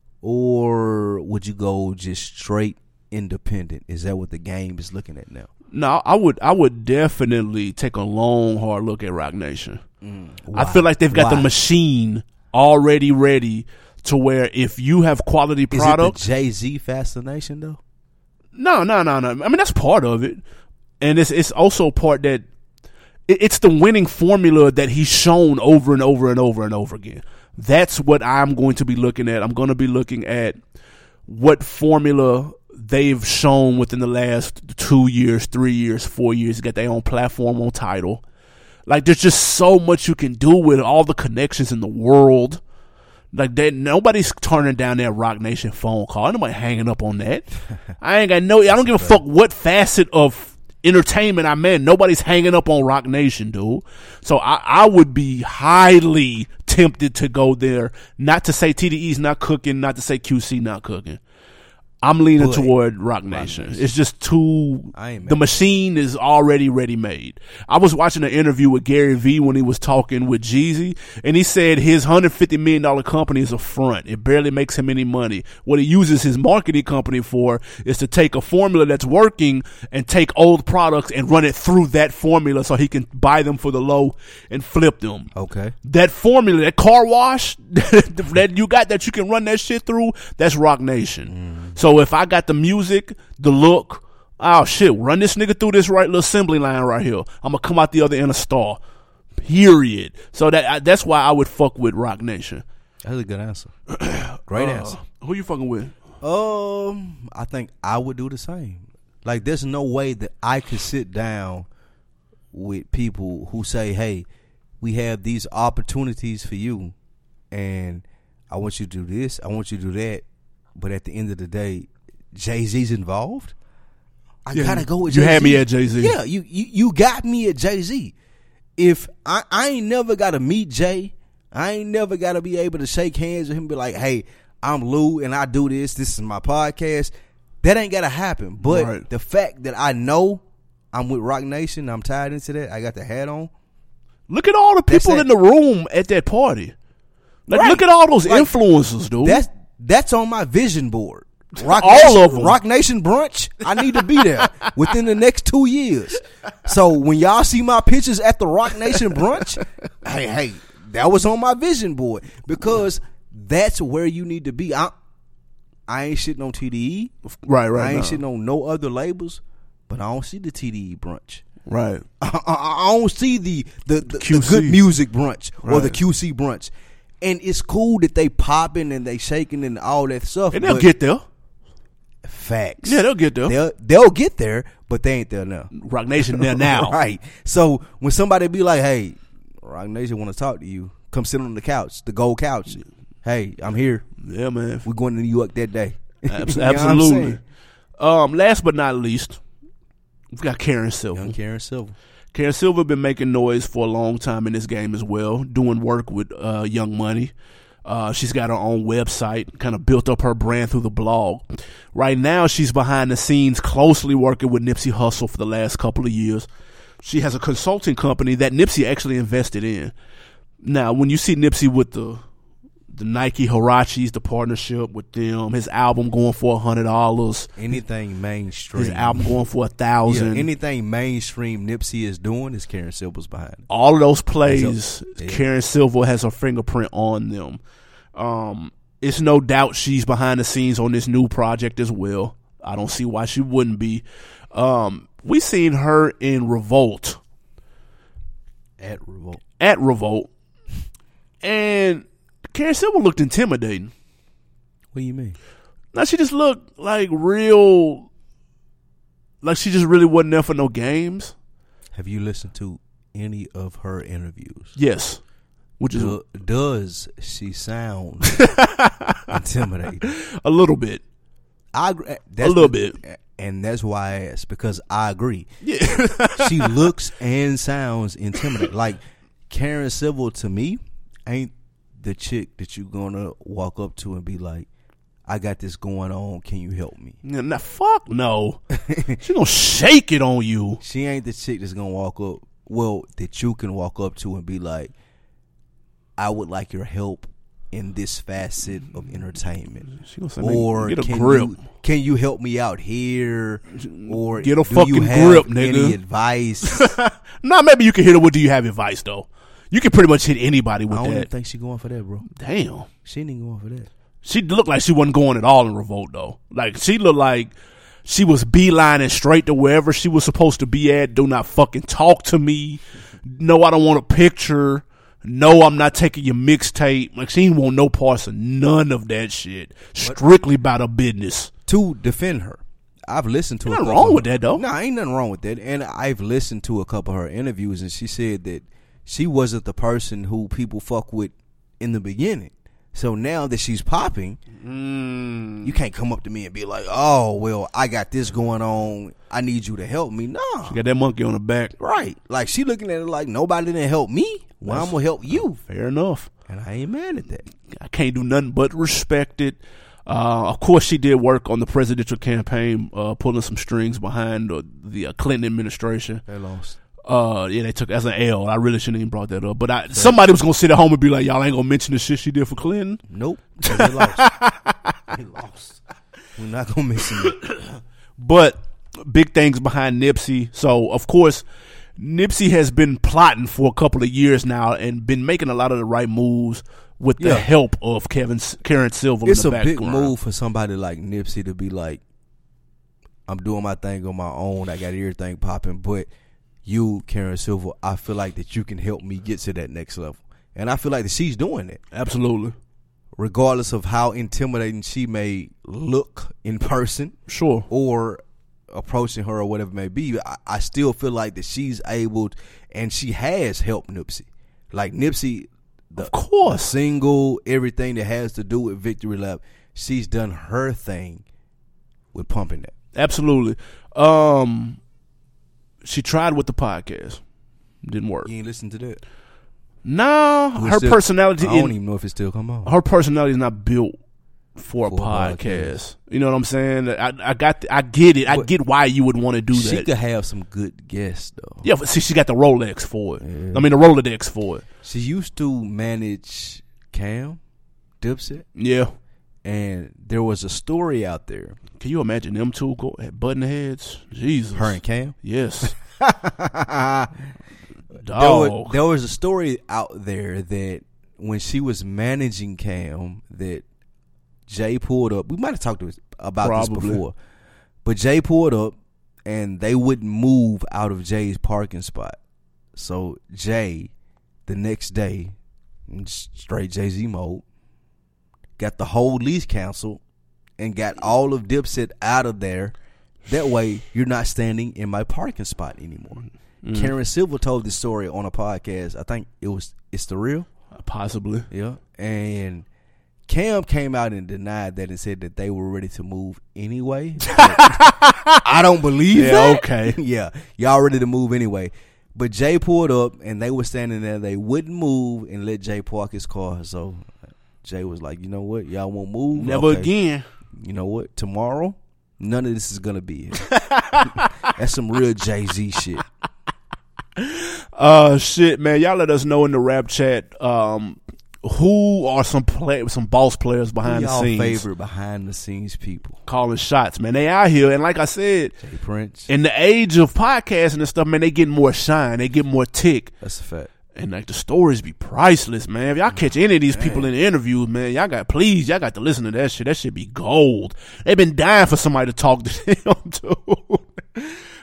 Speaker 2: Or would you go just straight independent? Is that what the game is looking at now?
Speaker 1: No, I would definitely take a long, hard look at Rock Nation.
Speaker 2: Why?
Speaker 1: I feel like they've got the machine already ready to where if you have quality product.
Speaker 2: Is it the Jay-Z fascination though?
Speaker 1: No. I mean, that's part of it. And it's also part that it's the winning formula that he's shown over and over and over and over again. That's what I'm going to be looking at. I'm going to be looking at what formula they've shown within the last 2 years, 3 years, 4 years. Got their own platform on Tidal. Like, there's just so much you can do with all the connections in the world. Like, nobody's turning down that Rock Nation phone call. Ain't nobody hanging up on that. I don't give a fuck what facet of entertainment I'm in. Nobody's hanging up on Rock Nation, dude. So I would be highly tempted to go there. Not to say TDE's not cooking, not to say QC not cooking. I'm leaning toward Rock Nation. It's just too. The machine is already ready made. I was watching an interview with Gary Vee when he was talking with Jeezy, and he said his $150 million company is a front. It barely makes him any money. What he uses his marketing company for is to take a formula that's working and take old products and run it through that formula so he can buy them for the low and flip them.
Speaker 2: Okay.
Speaker 1: That formula, that car wash that you got that you can run that shit through, that's Rock Nation. So if I got the music, the look, oh shit, run this nigga through this right little assembly line right here. I'm gonna come out the other end a star. Period. So that's why I would fuck with Rock Nation.
Speaker 2: That's a good answer. Great answer.
Speaker 1: Who you fucking with?
Speaker 2: I think I would do the same. Like, there's no way that I could sit down with people who say, hey, we have these opportunities for you, and I want you to do this, I want you to do that, but at the end of the day, Jay-Z's involved. I gotta go with Jay-Z.
Speaker 1: You had me at Jay-Z.
Speaker 2: Yeah, you got me at Jay-Z. If I ain't never gotta meet Jay, I ain't never gotta be able to shake hands with him and be like, hey, I'm Lou and I do this is my podcast. That ain't gotta happen. But the fact that I know I'm with Rock Nation, I'm tied into that, I got the hat on.
Speaker 1: Look at all the people in the room at that party. Like, look at all those influencers, dude.
Speaker 2: That's on my vision board. Rock
Speaker 1: all
Speaker 2: Nation,
Speaker 1: of them.
Speaker 2: Rock Nation brunch. I need to be there within the next 2 years. So when y'all see my pictures at the Rock Nation brunch, hey, that was on my vision board because that's where you need to be. I ain't shitting on TDE.
Speaker 1: Right.
Speaker 2: I ain't shitting on no other labels, but I don't see the TDE brunch.
Speaker 1: Right.
Speaker 2: I don't see the good music brunch or the QC brunch. And it's cool that they popping and they shaking and all that stuff.
Speaker 1: And they'll get there.
Speaker 2: Facts.
Speaker 1: Yeah, they'll get there.
Speaker 2: They'll get there, but they ain't there now.
Speaker 1: Rock Nation there now.
Speaker 2: Right. So when somebody be like, hey, Rock Nation want to talk to you, come sit on the couch, the gold couch. Hey, I'm here.
Speaker 1: Yeah, man.
Speaker 2: We're going to New York that day.
Speaker 1: Absolutely. Last but not least, we've got Karen Silver.
Speaker 2: Young Karen Silver.
Speaker 1: Karen Silver been making noise for a long time in this game as well, doing work with Young Money. She's got her own website, kind of built up her brand through the blog. Right now, she's behind the scenes closely working with Nipsey Hussle for the last couple of years. She has a consulting company that Nipsey actually invested in. Now, when you see Nipsey with the Nike Huaraches, the partnership with them, his album going for $100.
Speaker 2: Anything mainstream.
Speaker 1: His album going for $1,000.
Speaker 2: Yeah, anything mainstream Nipsey is doing is Karen Silver's behind it.
Speaker 1: All of those plays, Karen Silver has her fingerprint on them. It's no doubt she's behind the scenes on this new project as well. I don't see why she wouldn't be. we seen her in Revolt.
Speaker 2: At Revolt.
Speaker 1: At Revolt. And Karen Civil looked intimidating.
Speaker 2: What do you mean?
Speaker 1: Now, she just looked like real, like she just really wasn't there for no games.
Speaker 2: Have you listened to any of her interviews?
Speaker 1: Yes. Which is
Speaker 2: does she sound intimidating?
Speaker 1: A little bit.
Speaker 2: I agree.
Speaker 1: A little bit.
Speaker 2: And that's why I asked, because I agree.
Speaker 1: Yeah.
Speaker 2: She looks and sounds intimidating. Like, Karen Civil, to me, ain't the chick that you're going to walk up to and be like, I got this going on, can you help me?
Speaker 1: Nah, fuck no. She gonna shake it on you.
Speaker 2: She ain't the chick that's gonna walk up, well, that you can walk up to and be like, I would like your help in this facet of entertainment.
Speaker 1: She gonna say,
Speaker 2: or
Speaker 1: get a grip.
Speaker 2: Can you help me out here? Or
Speaker 1: get a
Speaker 2: do
Speaker 1: fucking
Speaker 2: you have
Speaker 1: grip, nigga.
Speaker 2: Any advice?
Speaker 1: Nah, maybe you can hit her with, do you have advice, though? You can pretty much hit anybody with
Speaker 2: I don't
Speaker 1: that.
Speaker 2: even think she going for that, bro.
Speaker 1: Damn.
Speaker 2: She ain't even going for that.
Speaker 1: She looked like she wasn't going at all in Revolt, though. Like, she looked like she was beelining straight to wherever she was supposed to be at. Do not fucking talk to me. No, I don't want a picture. No, I'm not taking your mixtape. Like, she ain't want no parts of none of that shit. Strictly about her business.
Speaker 2: To defend her, I've listened to
Speaker 1: Nothing wrong with that, though.
Speaker 2: No, ain't nothing wrong with that. And I've listened to a couple of her interviews, and she said that she wasn't the person who people fuck with in the beginning. So now that she's popping, you can't come up to me and be like, oh, well, I got this going on. I need you to help me. No.
Speaker 1: She got that monkey on her back.
Speaker 2: Right. Like, she looking at it like, nobody didn't help me. Well, I'm going to help you.
Speaker 1: Fair enough.
Speaker 2: And I ain't mad at that.
Speaker 1: I can't do nothing but respect it. Of course, she did work on the presidential campaign, pulling some strings behind the Clinton administration.
Speaker 2: They lost.
Speaker 1: Yeah, they took as an L. I really shouldn't even brought that up. But somebody was gonna sit at home and be like, "Y'all ain't gonna mention the shit she did for Clinton."
Speaker 2: Nope, they lost. They lost. We're not gonna mention it.
Speaker 1: But big things behind Nipsey. So of course, Nipsey has been plotting for a couple of years now and been making a lot of the right moves with the help of Karen Civil.
Speaker 2: It's
Speaker 1: in the
Speaker 2: a big
Speaker 1: background.
Speaker 2: move for somebody like Nipsey to be like, "I'm doing my thing on my own. I got everything popping, but." You, Karen Civil, I feel like that you can help me get to that next level. And I feel like that she's doing it.
Speaker 1: Absolutely.
Speaker 2: Regardless of how intimidating she may look in person.
Speaker 1: Sure.
Speaker 2: Or approaching her or whatever it may be. I still feel like that she's able, and she has helped Nipsey. Like Nipsey,
Speaker 1: of course.
Speaker 2: Single, everything that has to do with Victory Lap, she's done her thing with pumping that.
Speaker 1: Absolutely. She tried with the podcast. Didn't work.
Speaker 2: You ain't listen to that?
Speaker 1: No, her personality.
Speaker 2: I don't even know if it still come on.
Speaker 1: Her personality is not built for a podcast. You know what I'm saying? I get it. I get why you would want to do that.
Speaker 2: She could have some good guests though.
Speaker 1: Yeah, but see, she got the Rolex for it.
Speaker 2: Yeah.
Speaker 1: I mean, the Rolodex for it.
Speaker 2: She used to manage Cam, Dipset.
Speaker 1: Yeah.
Speaker 2: And there was a story out there.
Speaker 1: Can you imagine them two butting heads? Jesus.
Speaker 2: Her and Cam?
Speaker 1: Yes.
Speaker 2: There was a story out there that when she was managing Cam, that Jay pulled up. We might have talked about this before. But Jay pulled up and they wouldn't move out of Jay's parking spot. So Jay, the next day, in straight Jay-Z mode, got the whole lease canceled and got all of Dipset out of there. That way, you're not standing in my parking spot anymore. Karen Civil told this story on a podcast. I think It's the Real?
Speaker 1: Possibly.
Speaker 2: Yeah. And Cam came out and denied that and said that they were ready to move anyway. I don't believe that.
Speaker 1: Okay.
Speaker 2: Yeah. Y'all ready to move anyway. But Jay pulled up and they were standing there. They wouldn't move and let Jay park his car. So Jay was like, you know what? Y'all won't move?
Speaker 1: Never again.
Speaker 2: You know what? Tomorrow, none of this is going to be it. That's some real Jay-Z shit.
Speaker 1: Shit, man. Y'all let us know in the rap chat who are some boss players behind the scenes.
Speaker 2: Y'all favorite behind the scenes people.
Speaker 1: Calling shots, man. They out here. And like I said,
Speaker 2: Jay Prince.
Speaker 1: In the age of podcasting and stuff, man, they get more shine. They get more tick.
Speaker 2: That's a fact.
Speaker 1: And like the stories be priceless, man. If y'all catch any of these people in the interviews, man, y'all got to listen to that shit. That shit be gold. They've been dying for somebody to talk to them too.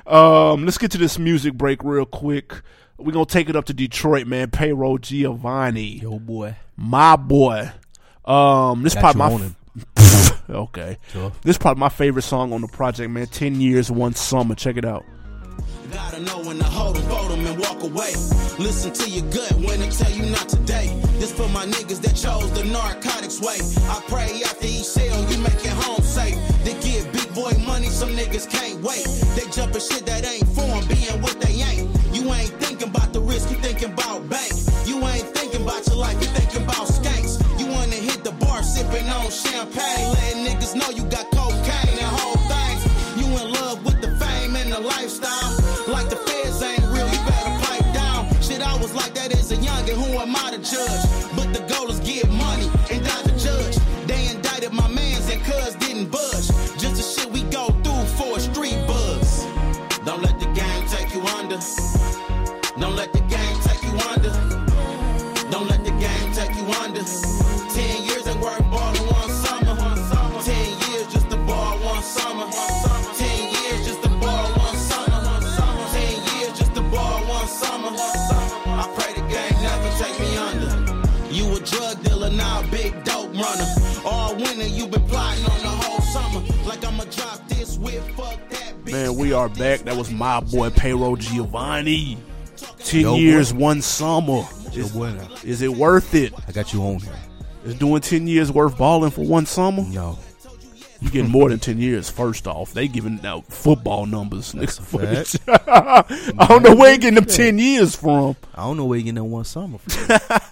Speaker 1: Let's get to this music break real quick. We're going to take it up to Detroit, man. Payroll Giovanni.
Speaker 2: Yo, boy.
Speaker 1: My boy. This
Speaker 2: Got
Speaker 1: probably
Speaker 2: you on him.
Speaker 1: Okay.
Speaker 2: Sure.
Speaker 1: This is probably my favorite song on the project, man. 10 Years, One Summer. Check it out.
Speaker 4: Gotta know when to hold 'em, fold 'em, and walk away. Listen to your gut when they tell you not today. This for my niggas that chose the narcotics way. I pray after each sale you make it home safe. They give big boy money, some niggas can't wait. They jumping shit that ain't for 'em, being what they ain't. You ain't thinking about the risk, you thinking about bank. You ain't thinking about your life, you thinking about skanks. You wanna hit the bar sipping on champagne, letting niggas know you got cocaine and whole things. You in love with the fame and the lifestyle. Like the feds ain't real, you better pipe down. Shit, I was like that as a youngin', who am I to judge? But the goal is get money and not the judge. They indicted my mans and cuz didn't budge. Just the shit we go through for a street buzz. Don't let the game take you under. Don't let the game take you under. Don't let the game take you under. 10 years ain't worth ballin' one summer. 10 years just to ball one summer. 10 years just to ball one summer. 10 years just to ball one summer. I pray the game never take me under. You a drug dealer, now a big dope runner. All winter you been plotting on the whole summer. Like I'ma drop this whip, fuck that bitch.
Speaker 1: Man, we are back. That was my boy, Payroll Giovanni. 10
Speaker 2: Yo,
Speaker 1: years,
Speaker 2: boy.
Speaker 1: one summer.
Speaker 2: Yo, boy, now.
Speaker 1: Is it worth it?
Speaker 2: I got you on here.
Speaker 1: Is doing 10 years worth balling for one summer?
Speaker 2: No.
Speaker 1: You getting more than 10 years, first off. They giving out football numbers.
Speaker 2: That's
Speaker 1: I don't know where you getting them 10 years from.
Speaker 2: I don't know where you getting that one summer from.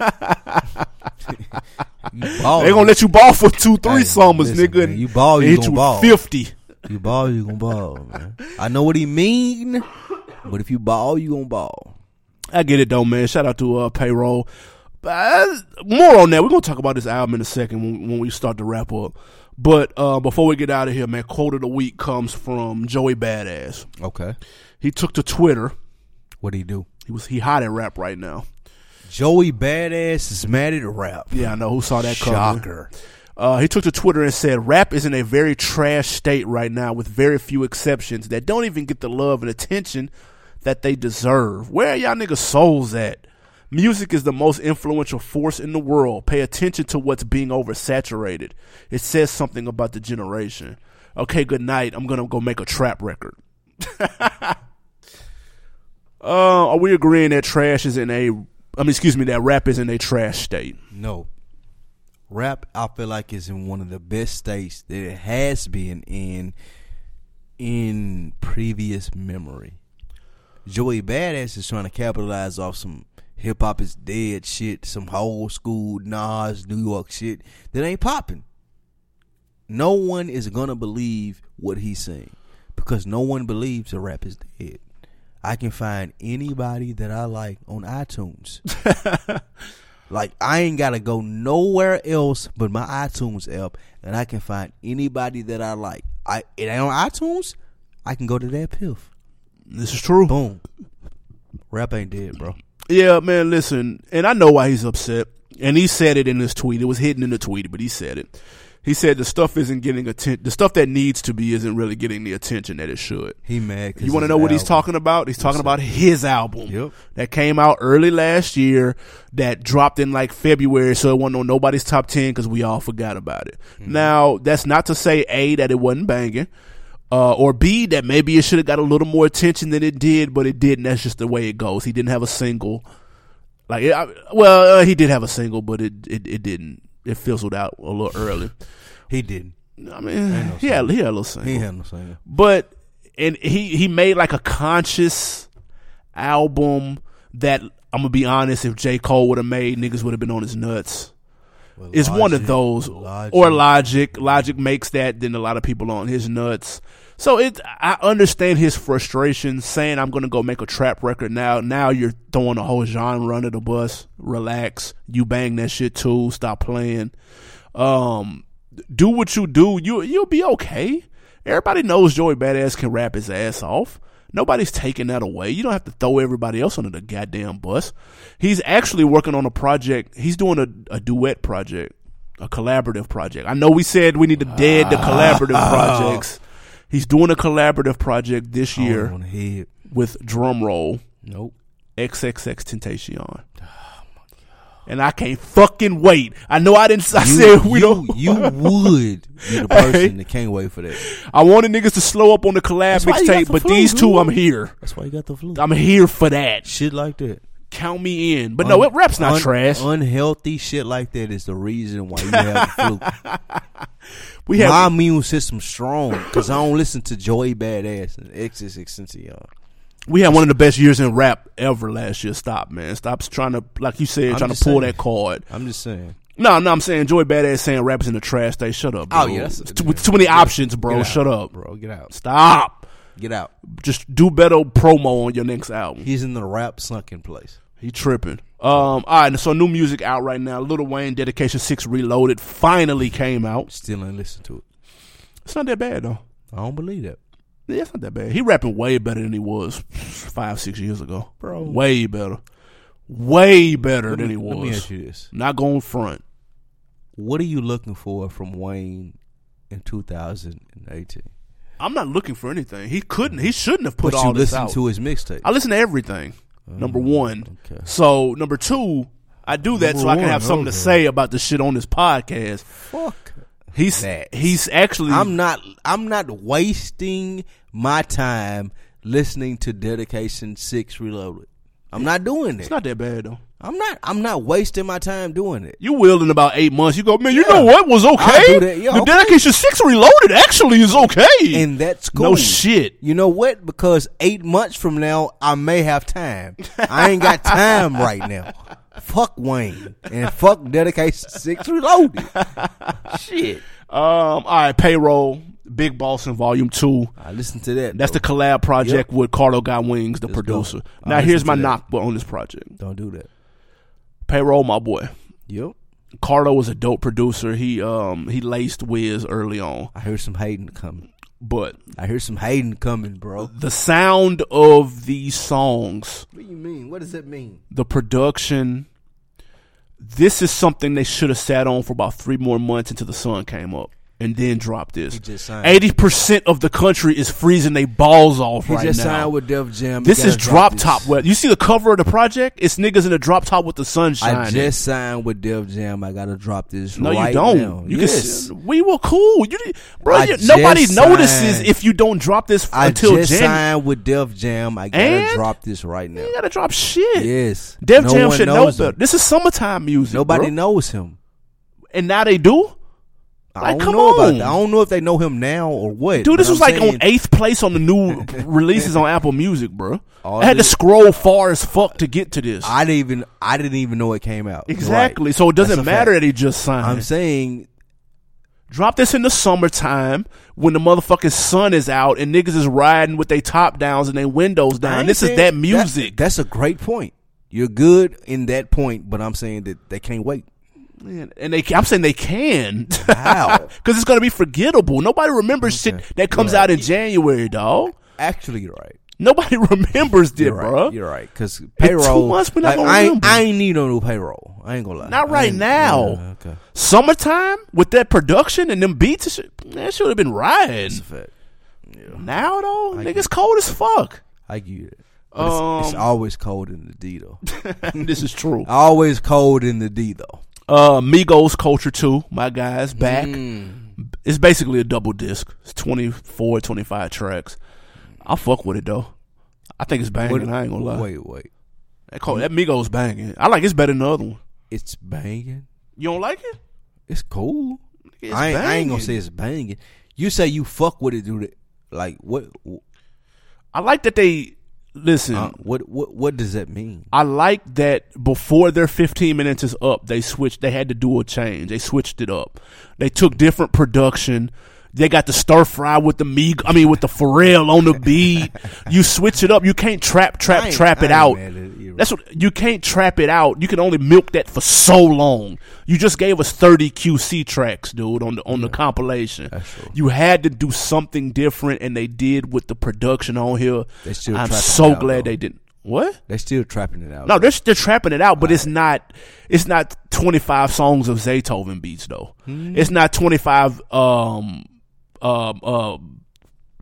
Speaker 1: They gonna let you ball for 2-3 summers,
Speaker 2: listen,
Speaker 1: nigga.
Speaker 2: man, you ball,
Speaker 1: they
Speaker 2: you
Speaker 1: hit
Speaker 2: gonna
Speaker 1: you
Speaker 2: ball.
Speaker 1: 50.
Speaker 2: You ball, you gonna ball, man. I know what he mean, but if you ball, you gonna ball.
Speaker 1: I get it though, man. Shout out to Payroll. More on that. We're gonna talk about this album in a second when we start to wrap up. But before we get out of here, man, quote of the week comes from Joey Badass.
Speaker 2: Okay.
Speaker 1: He took to Twitter.
Speaker 2: What'd he do?
Speaker 1: He hot at rap right now.
Speaker 2: Joey Badass is mad at rap.
Speaker 1: Yeah, I know. Who saw that coming?
Speaker 2: Shocker.
Speaker 1: He took to Twitter and said, rap is in a very trash state right now with very few exceptions that don't even get the love and attention that they deserve. Where are y'all niggas' souls at? Music is the most influential force in the world. Pay attention to what's being oversaturated. It says something about the generation. Okay, good night. I'm going to go make a trap record. Are we agreeing that that rap is in a trash state?
Speaker 2: No. Rap, I feel like, is in one of the best states that it has been in previous memory. Joey Badass is trying to capitalize off some hip hop is dead shit, some old school Nas, New York shit that ain't popping. No one is gonna believe what he's saying because no one believes the rap is dead. I can find anybody that I like on iTunes. Like, I ain't gotta go nowhere else but my iTunes app, and I can find anybody that I like. It ain't on iTunes. I can go to that piff.
Speaker 1: This is true.
Speaker 2: Boom. Rap ain't dead, bro.
Speaker 1: Yeah, man, listen, and I know why he's upset, and he said it in his tweet. It was hidden in the tweet, but he said it. He said the stuff isn't getting attention. The stuff that needs to be isn't really getting the attention that it should.
Speaker 2: He mad.
Speaker 1: You want to know what he's talking about? He's talking about his album.
Speaker 2: Yep.
Speaker 1: That came out early last year, that dropped in like February, so it wasn't on nobody's top 10 because we all forgot about it. Mm-hmm. Now, that's not to say, A, that it wasn't banging, or B, that maybe it should have got a little more attention than it did, but it didn't. That's just the way it goes. He didn't have a single. He did have a single, but it didn't. It fizzled out a little early.
Speaker 2: He didn't.
Speaker 1: I mean, he had a little single.
Speaker 2: He had no single.
Speaker 1: But, and he made like a conscious album that, I'm going to be honest, if J. Cole would have made, niggas would have been on his nuts. Well, it's one of those. Or Logic. Logic makes that, then a lot of people on his nuts. So I understand his frustration saying, I'm going to go make a trap record now. Now you're throwing a whole genre under the bus. Relax. You bang that shit too. Stop playing. Do what you do. You'll be okay. Everybody knows Joey Badass can rap his ass off. Nobody's taking that away. You don't have to throw everybody else under the goddamn bus. He's actually working on a project. He's doing a duet project, a collaborative project. I know we said we need to dead the collaborative projects. He's doing a collaborative project this
Speaker 2: I don't
Speaker 1: year
Speaker 2: wanna hear it.
Speaker 1: with drumroll
Speaker 2: Nope.
Speaker 1: XXXTentacion. And I can't fucking wait. I know I didn't. I said we don't.
Speaker 2: You would be the person that can't wait for that.
Speaker 1: I wanted niggas to slow up on the collab
Speaker 2: That's why you got
Speaker 1: mixtape,
Speaker 2: the
Speaker 1: but
Speaker 2: flu,
Speaker 1: these two,
Speaker 2: dude.
Speaker 1: I'm here.
Speaker 2: That's why you got the flu.
Speaker 1: I'm here for that.
Speaker 2: Shit like that.
Speaker 1: Count me in. But no, rap's not trash.
Speaker 2: Unhealthy shit like that is the reason why you have the flu.
Speaker 1: We have
Speaker 2: My immune system's strong because I don't listen to Joey Badass and XXXTentacion.
Speaker 1: we had one of the best years in rap ever last year. Stop, man. Stop trying to, like you said,
Speaker 2: I'm
Speaker 1: trying to
Speaker 2: just
Speaker 1: pull
Speaker 2: saying.
Speaker 1: that card.
Speaker 2: I'm just saying.
Speaker 1: No, I'm saying Joey Badass saying rappers in the trash. They shut up, bro.
Speaker 2: Oh, yeah, that's-
Speaker 1: With too many options, bro.
Speaker 2: Get out,
Speaker 1: Shut up.
Speaker 2: bro. Get out.
Speaker 1: Stop.
Speaker 2: Get out.
Speaker 1: Just do better promo on your next album.
Speaker 2: He's in the rap sunken place.
Speaker 1: He tripping. All right, so new music out right now. Lil Wayne, Dedication 6 Reloaded, finally came out.
Speaker 2: Still ain't listen to it.
Speaker 1: It's not that bad, though.
Speaker 2: I don't believe that.
Speaker 1: Yeah, it's not that bad. He rapping way better than he was 5-6 years ago.
Speaker 2: Bro.
Speaker 1: Way better. Way better than he was.
Speaker 2: Let me ask you this.
Speaker 1: Not going front.
Speaker 2: What are you looking for from Wayne in 2018?
Speaker 1: I'm not looking for anything. He shouldn't have put
Speaker 2: But
Speaker 1: all
Speaker 2: you
Speaker 1: this
Speaker 2: listen
Speaker 1: out.
Speaker 2: to his mixtape.
Speaker 1: I listen to everything. Number one.
Speaker 2: okay.
Speaker 1: So, number two, I do that
Speaker 2: Number
Speaker 1: so I can
Speaker 2: one,
Speaker 1: have something to
Speaker 2: okay.
Speaker 1: say about the shit on this podcast.
Speaker 2: Fuck.
Speaker 1: He's actually
Speaker 2: I'm not wasting my time listening to Dedication 6 Reloaded. I'm not doing
Speaker 1: it's
Speaker 2: it.
Speaker 1: not that bad though.
Speaker 2: I'm not wasting my time doing it.
Speaker 1: You will in about 8 months. You go, man, you
Speaker 2: Yeah.
Speaker 1: know what was okay?
Speaker 2: I'll do that. Yeah,
Speaker 1: the
Speaker 2: okay.
Speaker 1: Dedication 6 Reloaded actually is okay.
Speaker 2: And that's cool.
Speaker 1: No shit.
Speaker 2: You know what? Because 8 months from now, I may have time. I ain't got time right now. Fuck Wayne. And fuck Dedication 6 Reloaded. Shit.
Speaker 1: All right, Payroll, Big Boss in Volume 2.
Speaker 2: I listened to that.
Speaker 1: That's
Speaker 2: though.
Speaker 1: the collab project with Carlo Got Wings, the
Speaker 2: Let's
Speaker 1: producer.
Speaker 2: go. I
Speaker 1: Now
Speaker 2: listen
Speaker 1: here's
Speaker 2: to
Speaker 1: my
Speaker 2: that.
Speaker 1: knock on this project.
Speaker 2: Don't do that.
Speaker 1: Payroll, my boy.
Speaker 2: Yep.
Speaker 1: Carlo was a dope producer. He laced Wiz early on,
Speaker 2: I hear some hating coming.
Speaker 1: but
Speaker 2: Bro.
Speaker 1: the sound of these songs,
Speaker 2: What do you mean? What does that mean?
Speaker 1: the production, this is something they should have sat on for about 3 more months until the sun came up and then dropped this.
Speaker 2: He just signed.
Speaker 1: 80% of the country is freezing their balls off
Speaker 2: He
Speaker 1: right
Speaker 2: just
Speaker 1: now.
Speaker 2: signed with Def Jam.
Speaker 1: This
Speaker 2: You
Speaker 1: is
Speaker 2: gotta
Speaker 1: drop
Speaker 2: this.
Speaker 1: top weather. You see the cover of the project? It's niggas in the drop top with the sun shining.
Speaker 2: I just signed with Def Jam. I gotta drop this.
Speaker 1: No,
Speaker 2: right
Speaker 1: you don't.
Speaker 2: Now.
Speaker 1: You
Speaker 2: yes.
Speaker 1: can. We were cool. Bro,
Speaker 2: I
Speaker 1: nobody
Speaker 2: just
Speaker 1: notices
Speaker 2: signed.
Speaker 1: if you don't drop this
Speaker 2: I
Speaker 1: until
Speaker 2: just
Speaker 1: January.
Speaker 2: signed with Def Jam. I gotta
Speaker 1: And?
Speaker 2: drop this right now.
Speaker 1: You gotta drop shit.
Speaker 2: Yes.
Speaker 1: Def
Speaker 2: No
Speaker 1: Jam
Speaker 2: one
Speaker 1: should know
Speaker 2: knows
Speaker 1: better.
Speaker 2: him.
Speaker 1: This is summertime music.
Speaker 2: Nobody
Speaker 1: bro.
Speaker 2: knows him.
Speaker 1: And now they do.
Speaker 2: I
Speaker 1: Like,
Speaker 2: don't
Speaker 1: come
Speaker 2: know about
Speaker 1: on.
Speaker 2: that. I don't know if they know him now or what.
Speaker 1: Dude, this
Speaker 2: but
Speaker 1: was
Speaker 2: I'm
Speaker 1: like
Speaker 2: saying,
Speaker 1: on 8th place on the new releases on Apple Music, bro.
Speaker 2: All
Speaker 1: I had to
Speaker 2: this-
Speaker 1: scroll far as fuck to get to this.
Speaker 2: I didn't even know it came out.
Speaker 1: Exactly.
Speaker 2: Right.
Speaker 1: So it doesn't
Speaker 2: That's a
Speaker 1: matter
Speaker 2: fact.
Speaker 1: that he just signed.
Speaker 2: I'm saying
Speaker 1: Drop this in the summertime when the motherfucking sun is out and niggas is riding with their top downs and their windows
Speaker 2: I
Speaker 1: down.
Speaker 2: ain't
Speaker 1: This is
Speaker 2: saying-
Speaker 1: that music.
Speaker 2: That's a great point. You're good in that point, but I'm saying that they can't wait.
Speaker 1: Man, and I'm saying they can.
Speaker 2: How?
Speaker 1: Because it's going to be forgettable. Nobody remembers shit that comes
Speaker 2: Right.
Speaker 1: out in January, dog.
Speaker 2: Actually, you're right.
Speaker 1: Nobody remembers it,
Speaker 2: You're
Speaker 1: bro.
Speaker 2: right. You're right. Because payroll.
Speaker 1: 2 months, we not gonna
Speaker 2: I
Speaker 1: remember.
Speaker 2: ain't need no new payroll. I ain't gonna lie.
Speaker 1: Not
Speaker 2: I
Speaker 1: right
Speaker 2: ain't-
Speaker 1: now.
Speaker 2: Yeah, okay.
Speaker 1: Summertime with that production and them beats, and shit, that should have been riding.
Speaker 2: That's a fact. Yeah.
Speaker 1: Now though,
Speaker 2: I
Speaker 1: niggas cold as fuck.
Speaker 2: I get it. But it's always cold in the D though.
Speaker 1: This is true.
Speaker 2: Always cold in the D though.
Speaker 1: Migos Culture 2, my guys, back. It's basically a double disc. It's 24, 25 tracks. I fuck with it though. I think it's banging. I ain't gonna lie.
Speaker 2: Wait.
Speaker 1: That Migos banging. I like it's better than the other one.
Speaker 2: It's banging.
Speaker 1: You don't like it?
Speaker 2: It's cool.
Speaker 1: It's
Speaker 2: I ain't
Speaker 1: banging.
Speaker 2: gonna say it's banging. You say you fuck with it, dude. Like what?
Speaker 1: I like that they listen.
Speaker 2: What does that mean?
Speaker 1: I like that before their 15 minutes is up, they had to do a change. They switched it up. They took different production. They got the stir fry with with the Pharrell on the beat. You switch it up. You can't trap it out. That's what you can't trap it out. You can only milk that for so long. You just gave us 30 QC tracks, dude, on the compilation.
Speaker 2: That's true.
Speaker 1: You had to do something different, and they did with the production on here.
Speaker 2: They still
Speaker 1: I'm
Speaker 2: trapping
Speaker 1: so
Speaker 2: it out,
Speaker 1: glad
Speaker 2: though.
Speaker 1: they didn't. What?
Speaker 2: They're still trapping it out.
Speaker 1: No, they're trapping it out, but it's not 25 songs of Zaytoven beats though. It's not 25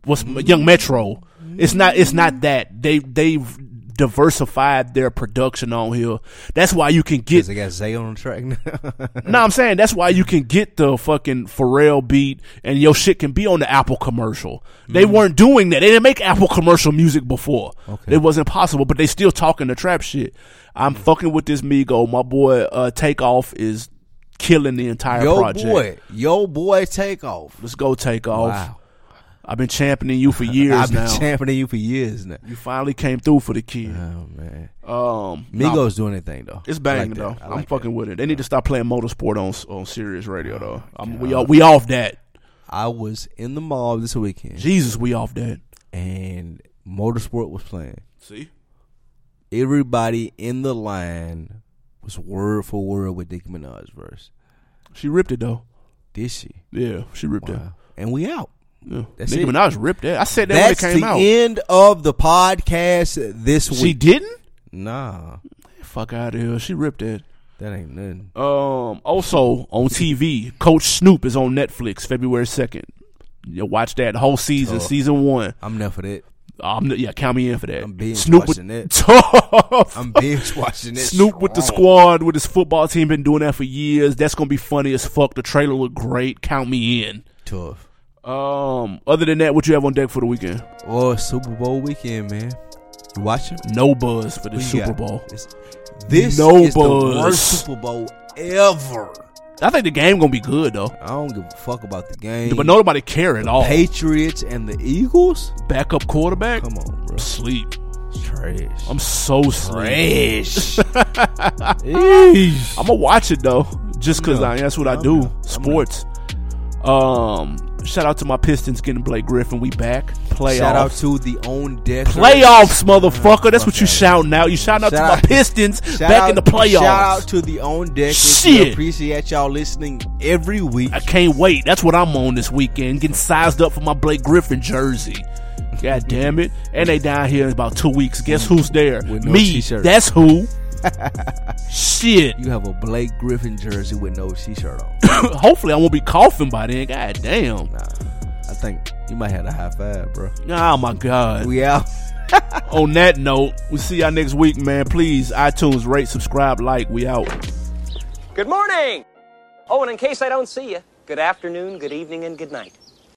Speaker 1: Young Metro. It's not that. They've diversified their production on here. That's why you can get.
Speaker 2: They got Zay on the track now.
Speaker 1: No, I'm saying that's why you can get the fucking Pharrell beat and your shit can be on the Apple commercial. They weren't doing that. They didn't make Apple commercial music before. Okay. It wasn't possible, but they still talking the trap shit. I'm fucking with this Migo. My boy Takeoff is killing the entire project.
Speaker 2: Yo boy Takeoff.
Speaker 1: Let's go Takeoff.
Speaker 2: Wow.
Speaker 1: I've been championing you for years
Speaker 2: I've been
Speaker 1: now.
Speaker 2: championing you for years now.
Speaker 1: You finally came through for the kid.
Speaker 2: Oh man.
Speaker 1: Migos
Speaker 2: doing their thing though.
Speaker 1: It's banging
Speaker 2: like
Speaker 1: though.
Speaker 2: I'm
Speaker 1: fucking with it. They need to stop playing motorsport on Sirius Radio though. We off that.
Speaker 2: I was in the mall this weekend.
Speaker 1: Jesus, we off that.
Speaker 2: And motorsport was playing.
Speaker 1: See?
Speaker 2: Everybody in the line was word for word with Nicki Minaj's verse.
Speaker 1: She ripped it though.
Speaker 2: Did she?
Speaker 1: Yeah, she ripped it.
Speaker 2: And we out.
Speaker 1: Yeah.
Speaker 2: That's
Speaker 1: Nicki
Speaker 2: it.
Speaker 1: Minaj ripped that. I said that when it came out.
Speaker 2: That's the end of the podcast this week.
Speaker 1: She didn't?
Speaker 2: Nah.
Speaker 1: Fuck out of here. She ripped that.
Speaker 2: That ain't nothing.
Speaker 1: Also on TV, Coach Snoop is on Netflix February 2nd. You watch that whole season, season 1.
Speaker 2: I'm there for that.
Speaker 1: Count me in for that.
Speaker 2: I'm binge
Speaker 1: Snoop
Speaker 2: watching that.
Speaker 1: Tough.
Speaker 2: I'm binge watching that.
Speaker 1: Snoop with the squad, with his football team, been doing that for years. That's gonna be funny as fuck. The trailer looked great. Count me in.
Speaker 2: Tough.
Speaker 1: Other than that, what you have on deck for the weekend?
Speaker 2: Oh, Super Bowl weekend, man. You watching?
Speaker 1: No buzz for the Super Bowl.
Speaker 2: This
Speaker 1: no
Speaker 2: is
Speaker 1: buzz.
Speaker 2: the worst Super Bowl ever.
Speaker 1: I think the game gonna be good though.
Speaker 2: I don't give a fuck about the game.
Speaker 1: But nobody care at all.
Speaker 2: Patriots and the Eagles?
Speaker 1: Backup quarterback?
Speaker 2: Come on, bro.
Speaker 1: Sleep.
Speaker 2: It's trash.
Speaker 1: I'm so
Speaker 2: trash.
Speaker 1: I'm gonna watch it though, just because that's what I do. Sports. Shout out to my Pistons getting Blake Griffin. We back. Playoffs.
Speaker 2: Shout out to the On Deck.
Speaker 1: Playoffs, motherfucker. That's what you shouting out. You shouting out to my Pistons back in the playoffs.
Speaker 2: Shout out to the On Deck.
Speaker 1: Shit.
Speaker 2: We appreciate y'all listening every week.
Speaker 1: I can't wait. That's what I'm on this weekend. Getting sized up for my Blake Griffin jersey. God damn it. And they down here in about 2 weeks. Guess who's there?
Speaker 2: With no
Speaker 1: Me.
Speaker 2: t-shirt.
Speaker 1: That's who. Shit.
Speaker 2: You have a Blake Griffin jersey with no t-shirt on.
Speaker 1: Hopefully I won't be coughing by then. God damn.
Speaker 2: Nah, I think you might have a high five, bro.
Speaker 1: Oh my God.
Speaker 2: We out.
Speaker 1: On that note, we'll see y'all next week, man. Please, iTunes, rate, subscribe, like. We out.
Speaker 5: Good morning. Oh, and in case I don't see you, good afternoon, good evening, and good night.